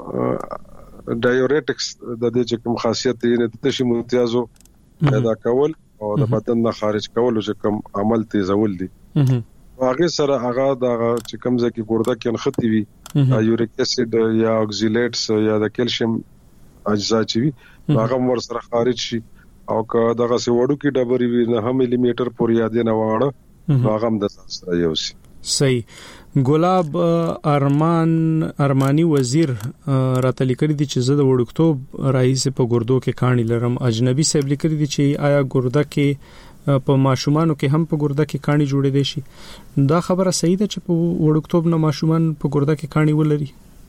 ډایورټکس د دې چې کوم خاصیت دی نه تشي متیازو پیدا کول او د بدن نه خارج کول چې کوم عمل تیزول دي هغه سره هغه د چې کوم ځکه ګرده کې انختی وي یوریک اسید یا اکسیلیټس یا د کیلشیم اجزا چې وي هغه ور سره خارج شي او که دغه سی وړو کې ډبرې وي نه ملي میټر پورې یاد نه واړه هغه هم د سره یو سي. صحیح. ګلاب ارمان ارمانی وزیر راته لیکلي دي چې زه د وړکتوب رئیس په ګردو کې کانی لرم. اجنبي صاحب لیکلي دي چې آیا ګرده کې په ماشومانو کې هم په ګرده کې کانی جوړې دي شي دا خبره صحیح ده چې په وړکتوب نه ماشومان په ګرده کې کانی ولري؟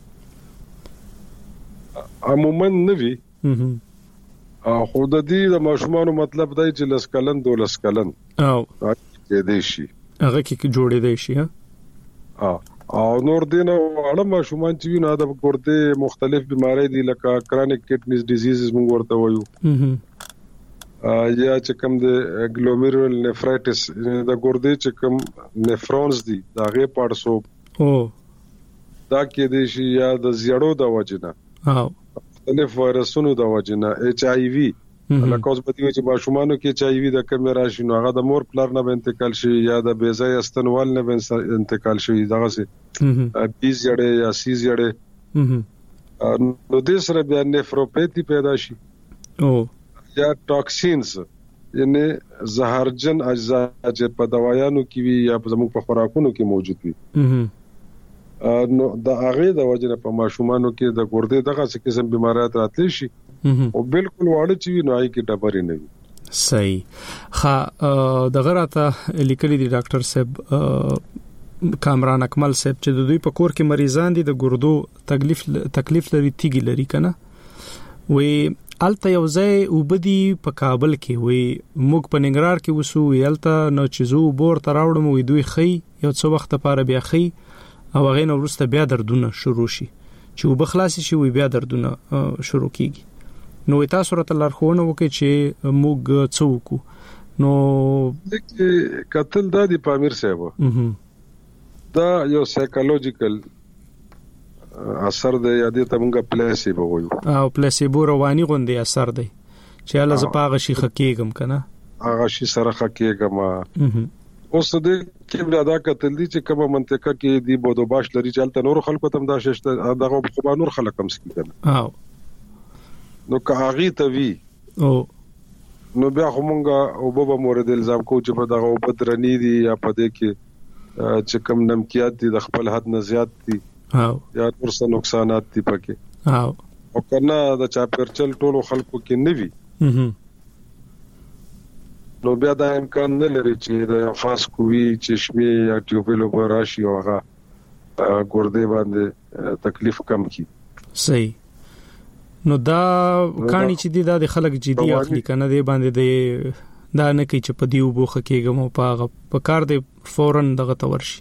عموما نه وی خو د دې د ماشومانو مطلب دی چې لس کلن دولس کلن او کې دي شي هغه کې جوړې دي شي او نور دینه اړه ماشومان چې نه د ګردې مختلف بیماری دي لکه کرونیک کډنیز ډیزیزز موږ ورته وایو یا چې کوم د ګلومیرول نیفرایټس د ګردې چې کوم نیفرونز دي دا غي پارسو او دا کې دي شي یا د زیړو د وجنه او مختلف وایرسونو د وجنه ایچ آی وی لکه اوس په دې چې ماشومانو کې چا وی د کم راشي نو هغه د مور پلار نه انتقال شي یا د بیزای استنوال نه انتقال شي دغه سي بیز جړې یا سیز جړې نو د سره بیا نفروپاثي پیدا شي او یا ټاکسینز یعنی زهرجن اجزا چې په دوايانو کې وي یا په زموږ په خوراکونو کې موجود وي نو د هغه د وجنه په ماشومانو کې د ګردې دغه څه قسم بیماریات راتلی شي او بالکل واړه چې نو آی کې ډبرې نه وي صحیح ها دغه راته لیکلي دي ډاکټر صاحب کامران اکمل صاحب چې د دوی په کور کې مریضان دي د ګردو تکلیف تکلیف لري تیګي لري کنه وي الته یو ځای وبدي په کابل کې وي موږ په ننګرهار کې وسو یلته نو چې زو بور تراوړم وي دوی خي یو څو وخت لپاره بیا خي او هغه نو ورسته بیا دردونه شروع شي چې وبخلاصي شي وي بیا دردونه شروع کیږي نو تاسو راته لارښوونه وکړي چې موږ څه وکړو نو قتل د دې پامیر صاحب دا یو سایکولوژیکل اثر دی یا دې ته موږ پلیسیبو وایو او پلیسیبو رواني غوندي اثر دی چې الله ز پاغه شي خکېګم کنه هغه شي سره خکېګم اوس دې کې دا قتل دي چې کومه منطقه کې دی بودو باش لري چلته نور خلکو تم دا ششته دغه خو نور خلک کم سکی کنه او نو کاغي ته وی او نو بیا همغه او بابا مورد الزام کو چې په دغه بدرنی دي یا په دې کې چې کم نمکیات دي د خپل حد نه زیات دي او یا ورسره نقصانات دي پکې او او کنه د چا پرچل ټولو خلکو کې نوي نو بیا دا امکان نه لري چې د فاس کوي چشمه یا ټیوبلو پر راشي او هغه ګردې باندې تکلیف کم کی صحیح نو دا کانی چې دی د خلک جدي اخلي کنه دی باندې دی دا نه کوي چې په دیو بوخه کېګم او په په کار دی فورن دغه تورشي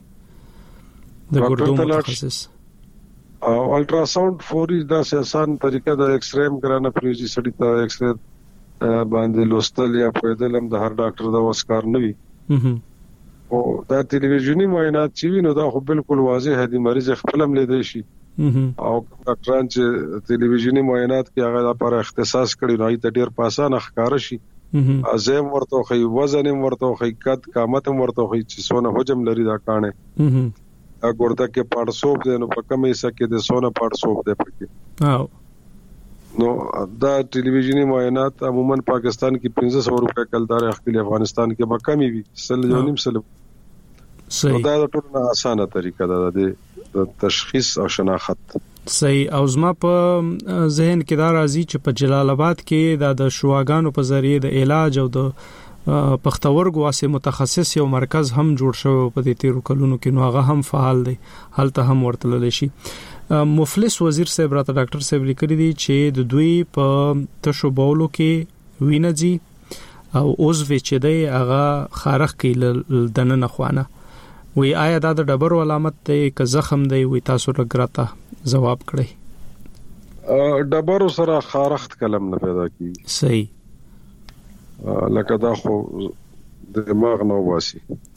د ګردو متخصص او الټرا ساوند فوري دا آسان طریقه د ایکس رے ګرانه پریږي سړی ته ایکس رے باندې لوستل یا پیدل هم د هر ډاکټر د وسکار نه وي او دا ټلویزیونی معاینات چې نو دا خو بالکل واضح دی مریض خپل هم لیدای شي او ډاکټران چې ټلویزیونی معاینات کې هغه لپاره اختصاص کړي نو ته ډیر پاسانه ښکار شي ازم ورته خي وزن ورته خي قد قامت ورته خي چې سونه حجم لري دا کانه ګوردا کې پاړسوب دی نو په کومه حصہ کې د سونه پاړسوب دی پکې او نو دا ټلویزیونی معاینات عموما پاکستان کې پنځه سوه روپے کلدار اخلي افغانستان کې به کمی وي سل جونیم سل صحیح دا ټول اسانه طریقه ده د تشخیص او شناخت صحیح او زما په ذهن کې دا راځي چې په جلال آباد کې د شواګانو په ذریعہ د علاج او د پختورګو واسه متخصص یو مرکز هم جوړ شو په دې تیرو کلونو کې نو هغه هم فعال دی هلته هم ورتلل شي مفلس وزیر صاحب راته ډاکټر صاحب لیکلي دي چې د دوی په تشو بولو کې وینځي او اوس چې دی هغه خارخ کې دنه خوانه وی آیا دا د ډبرو علامت دی که زخم دی وی تاسو رګراته جواب کړی ډبرو سره خارخت کلم نه پیدا کی صحیح لکه دا خو د دماغ نو واسي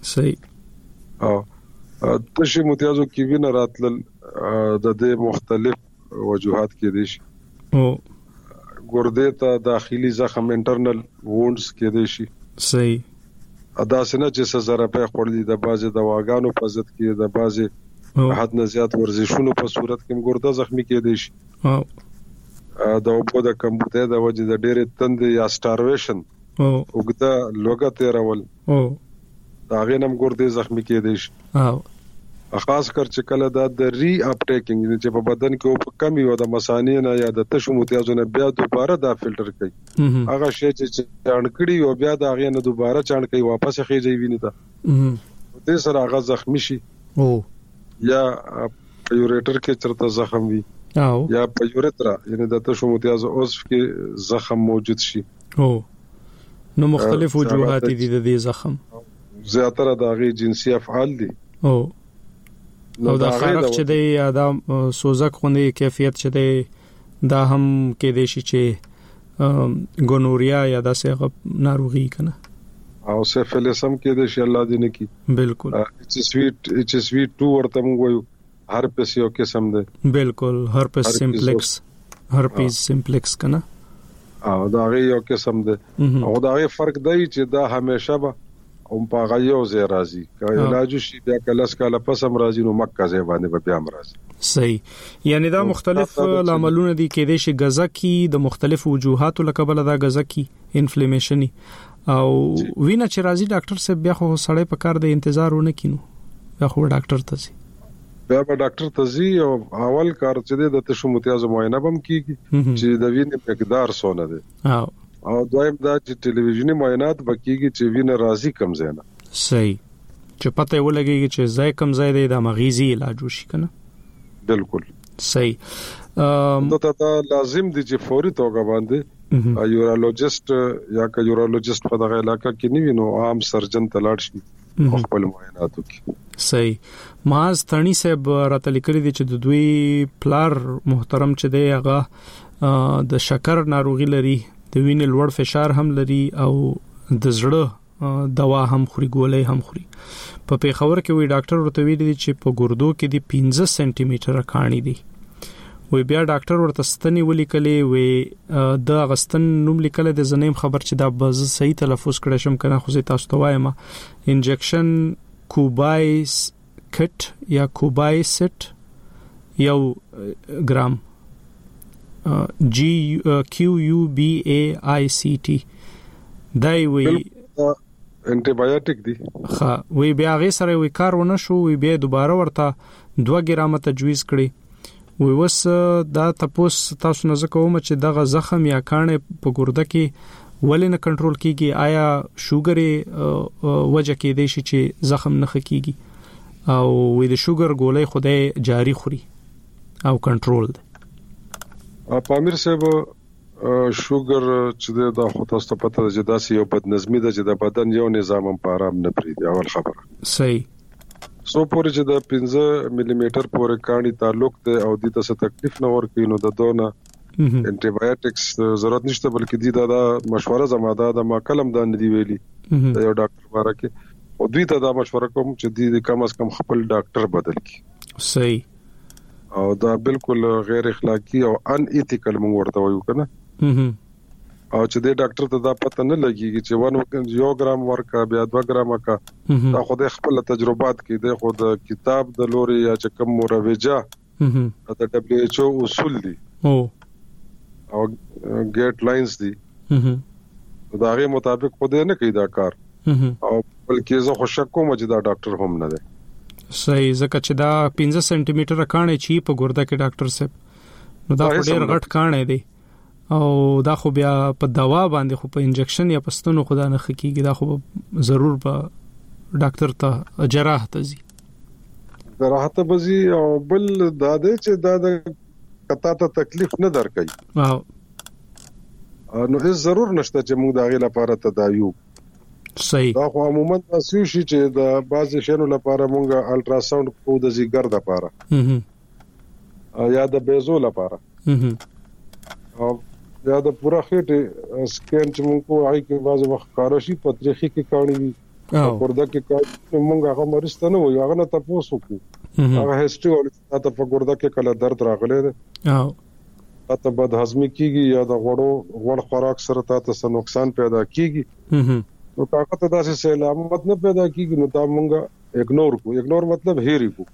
صحیح او تشي متیازو کې وینه راتل د دې مختلف وجوهات کې دي شي او ګردې ته داخلي زخم انټرنل وونډز کې دي شي صحیح ادا سينه چې سزا په خورلي د بازي دواګانو په ضد کې د بازي حد نه زیات ورزشونو په صورت کې ګرده زخمی کې دي شي او د اوبو د کمبوته د وجې د ډېرې تند یا سټارویشن او وګدا لوګه تیرول او دا غینم ګردې زخمی کې دي شي او خاص کر چې کله د ری اپټیکینګ چې په بدن کې او کمی و د مثانې نه یا د تشو متیازو نه بیا دوباره دا فلټر کوي هغه شی چې چانکړي او بیا دا غینه دوباره چان کوي واپس خېږي ویني تا دې سره هغه زخمی شي او یا پیوریټر کې چرته زخم وي او یا پیوریترا یعنی د تشو متیازو عضو کې زخم موجود شي او نو مختلف وجوهات دي د دې زخم زیاتره د غي جنسي افعال دي او نو دا خارق چې دی یا دا سوزک خوندې کیفیت چې دی دا هم کې دی شي چې ګونوریا یا دا څه ناروغي کنه او سفلیس هم کې دی شي الله دې نه کی بالکل اچ سویټ اچ سویټ ټو ورته موږ وایو هرپس یو قسم دی بالکل هرپس سمپلیکس هرپس سمپلیکس کنه او دا غي یو قسم ده او دا غي فرق دی چې دا همیشه به هم په غيو زی راځي که علاج شي بیا کلس کاله پس هم راځي نو مکه زی باندې بیا هم راځي. صحیح، یعنی دا مختلف لاملونه دي کې د شي غزا کی د مختلف وجوهاتو لکه بل دا غزا کی انفلیمیشن او وینا چې راځي ډاکټر صاحب بیا خو سړی په کار د انتظار ونه کینو بیا خو ډاکټر ته ځي بیا به ډاکټر ته ځي او اول کار چې د تشو متیاز معاینه بم کیږي چې د وینې مقدار څونه دی او او دویم دا چې ټلویزیونی معاینات بکیږي چې وینه راځي کم زینا. صحیح، چې پته ولګي چې ځای کم ځای دی د مغیزي علاج وشي کنه. بالکل صحیح. ام نو ته لازم دي چې فوري توګه باندې یورولوژیست یا که یورولوژیست په دغه علاقې کې نیوي نو عام سرجن ته لاړ شي خپل معاینات وکړي. صحیح. ماز تڼي صاحب راته لیکلي دي چې د دوی پلار محترم چې دی هغه د شکر ناروغي لري، د وینې لوړ فشار هم لري او د زړه دوا هم خوري، ګولۍ هم خوري. په پیښور کې وی ډاکټر ورته ویلي دي چې په ګردو کې دی پنځه سانتي متره کانی دي. وی بیا ډاکټر ورته ستنی ولیکلې وی د غستن نوم لیکل د زنیم خبر چې دا بز صحیح تلفظ کړی شم کنه خو زه تاسو ته وایم انجکشن کوبایس کټ یا کوبایسټ یو ګرام جی کیو یو بی ای آی سی ټی دای وی انټي بایوټیک دی. ها وی بیا غي سره وی کار ونه شو، وی بیا دوباره ورته دوه ګرام تجویز کړی. وی وس دا تاسو تاسو نه زکوم چې دغه زخم یا کانه په ګرده کې ولې نه کنټرول کیږي، آیا شوګر وجه کې دی چې زخم نه خکېږي او وی د شوګر ګولۍ خدای جاری خوري او کنټرول دی. پامیر صاحب شوګر چې دا خو تاسو ته پته ده چې دا یو بدنظمي ده چې د بدن یو نظام هم په آرام نه پریږدي. اول خبره صحیح سو پورې چې د پنځه ملي میټر پورې کانی تعلق ده او د تاسو تکلیف نه ورکې نو د دونه انټي بایوټکس ضرورت نشته، بلکې دی دا مشوره زماده د ما کلم دا ندی ویلي د یو ډاکټر باره کې او دوی ته دا مشوره کوم چې د کم از کم خپل ډاکټر بدل کړي. صحیح. او دا بالکل غیر اخلاقی او ان ایتیکل مونږ ورته وایو کنه. او چې د ډاکټر ته دا پته نه لګیږي چې ونه یو ګرام ورکا بیا دوه ګرام کا دا خو د خپل تجربات کې د خو د کتاب د لوري یا چې کوم مروجه د دبليو ایچ او اصول دي او او ګایډ لاینز دي دا غي مطابق خو دې نه کوي دا کار او بلکې زه خوشک کوم چې دا ډاکټر هم نه دی. صحیح، ځکه چې دا پنځه سانتي متره کانه چی په ګرده کې ډاکټر صاحب نو دا ډېر غټ کانه دی او دا خو بیا په دوا باندې خو په انجکشن یا پستونو خدا نه خکېږي، دا خو ضرور په ډاکټر ته جراح ته ځي جراح ته بزي او بل دا دې چې دا د کته ته تکلیف نه درکې او نو هیڅ ضرور نشته چې موږ دا غي لپاره تداوی. صحیح. دا خو عموما تاسو شي چې د بعض شینو لپاره مونږه الټرا ساوند کو د زیګر د لپاره اه یا د بیزو لپاره او یا د پورا خېټه سکین چې مونږ کو هغه کې بعض وخت کاروشي پتريخي کې کاڼي وي او ګرده کې کاڼي مونږ هغه مریض ته نه وي هغه نه تاسو کو هغه هیستوري او تاسو په ګرده کې کله درد راغلی دی او تاسو بد هضمي کیږي یا د غوړو غوړ خوراک سره تاسو نقصان پیدا کیږي نو طاقت داسې سلامت نه پیدا کیږي نو تا مونږه اګنور کو اګنور مطلب هېری کو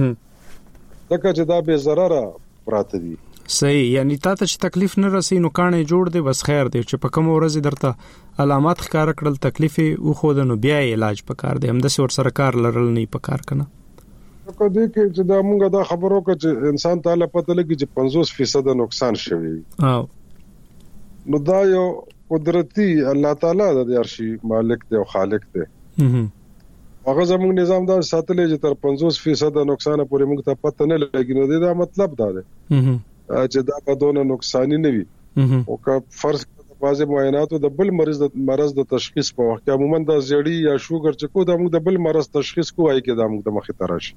تکه چې دا به ضرر پراته دي. صحیح، یعنی تا ته چې تکلیف نه رسي نو کانه جوړ دی بس خیر دی چې په کوم ورځ درته علامات ښکار کړل تکلیف او خود نو بیا علاج پکار دی هم د سور سرکار لرل نه پکار کنه. که دې کې چې دا مونږه دا خبرو کې چې انسان تعالی پته لګي چې پنځوس فیصد نقصان شوی او نو دا یو قدرتی الله تعالی د ارشي مالک دی او خالق دی هغه زموږ نظام دا ساتلې چې تر پنځوس فیصد نقصان پورې موږ ته پته نه لګي نو دا مطلب دا دی چې دا په دونه نقصان نه وي او که فرض بعضی معایناتو د بل مریض د مرز د تشخیص په وخت کې عموما د زړی یا شوګر چې کو د موږ د بل مرز تشخیص کوی کې د موږ د مخې تراشي.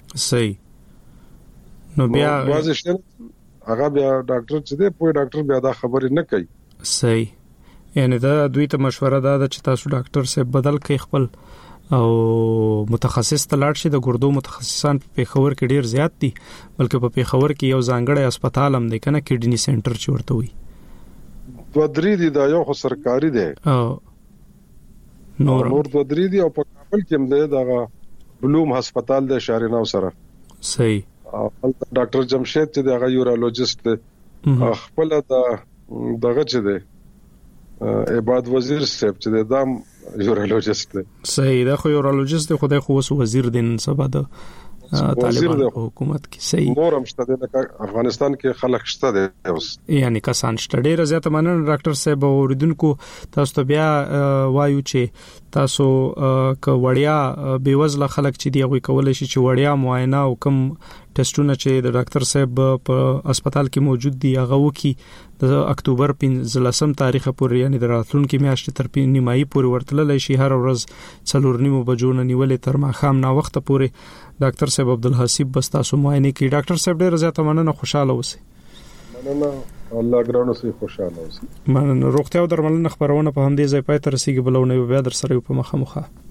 صحیح. نو بیا بعضی شته هغه بیا ډاکټر چې دی په ډاکټر بیا دا خبرې نه کوي. صحیح، یعنی دا دوی ته مشوره ده چې تاسو ډاکټر سره بدل کړئ خپل او متخصص ته لاړ شي. د ګردو متخصصان په پیښور کې ډیر زیات دي بلکې په پیښور کې یو ځانګړی هسپتال هم دی کنه کډنی سنټر چې ورته وي دوه درې دي دا یو خو سرکاري دی او نور نور دوه درې دي او په کابل کې هم دی دا بلوم هسپتال د شاریناو سره صحیح او ډاکټر جمشید چې دا یورولوژیست دی خپل دا دغه چې دی عباد وزیر صاحب چې دا یورولوژیست دی صحیح دا خو یورولوژیست دی خدای خو وزیر دی نن سبا د طالبان حکومت کې صحیح نور هم شته د افغانستان کې خلک شته دي اوس یعنی کسان شته ډیر زیات مننه ډاکټر صاحب اوریدونکو تاسو ته بیا وایو چې تاسو ک وړیا بیوزله خلک چې دی غوي کولای شي چې وړیا معاینه او کم ټیسټونه چې د ډاکټر صاحب په هسپتال کې موجود دي هغه وکي د اکتوبر پنځلسم تاریخ پورې یعنی د راتلونکي میاشتې تر نیمایي پورې ورتللی شي هر ورځ څلور نیمو بجو نه نیولې تر ماښام نا وخت پورې ډاکټر صاحب عبدالحسیب بس تاسو معاینه کوي ډاکټر صاحب ډیر زیات مننه خوشاله اوسئ مننه الله ګرانو سي خوشاله اوسئ مننه روغتیا او درملنه خبرونه په همدې ځای پای ته رسیدي بلونه بیا در سره په مخه مخه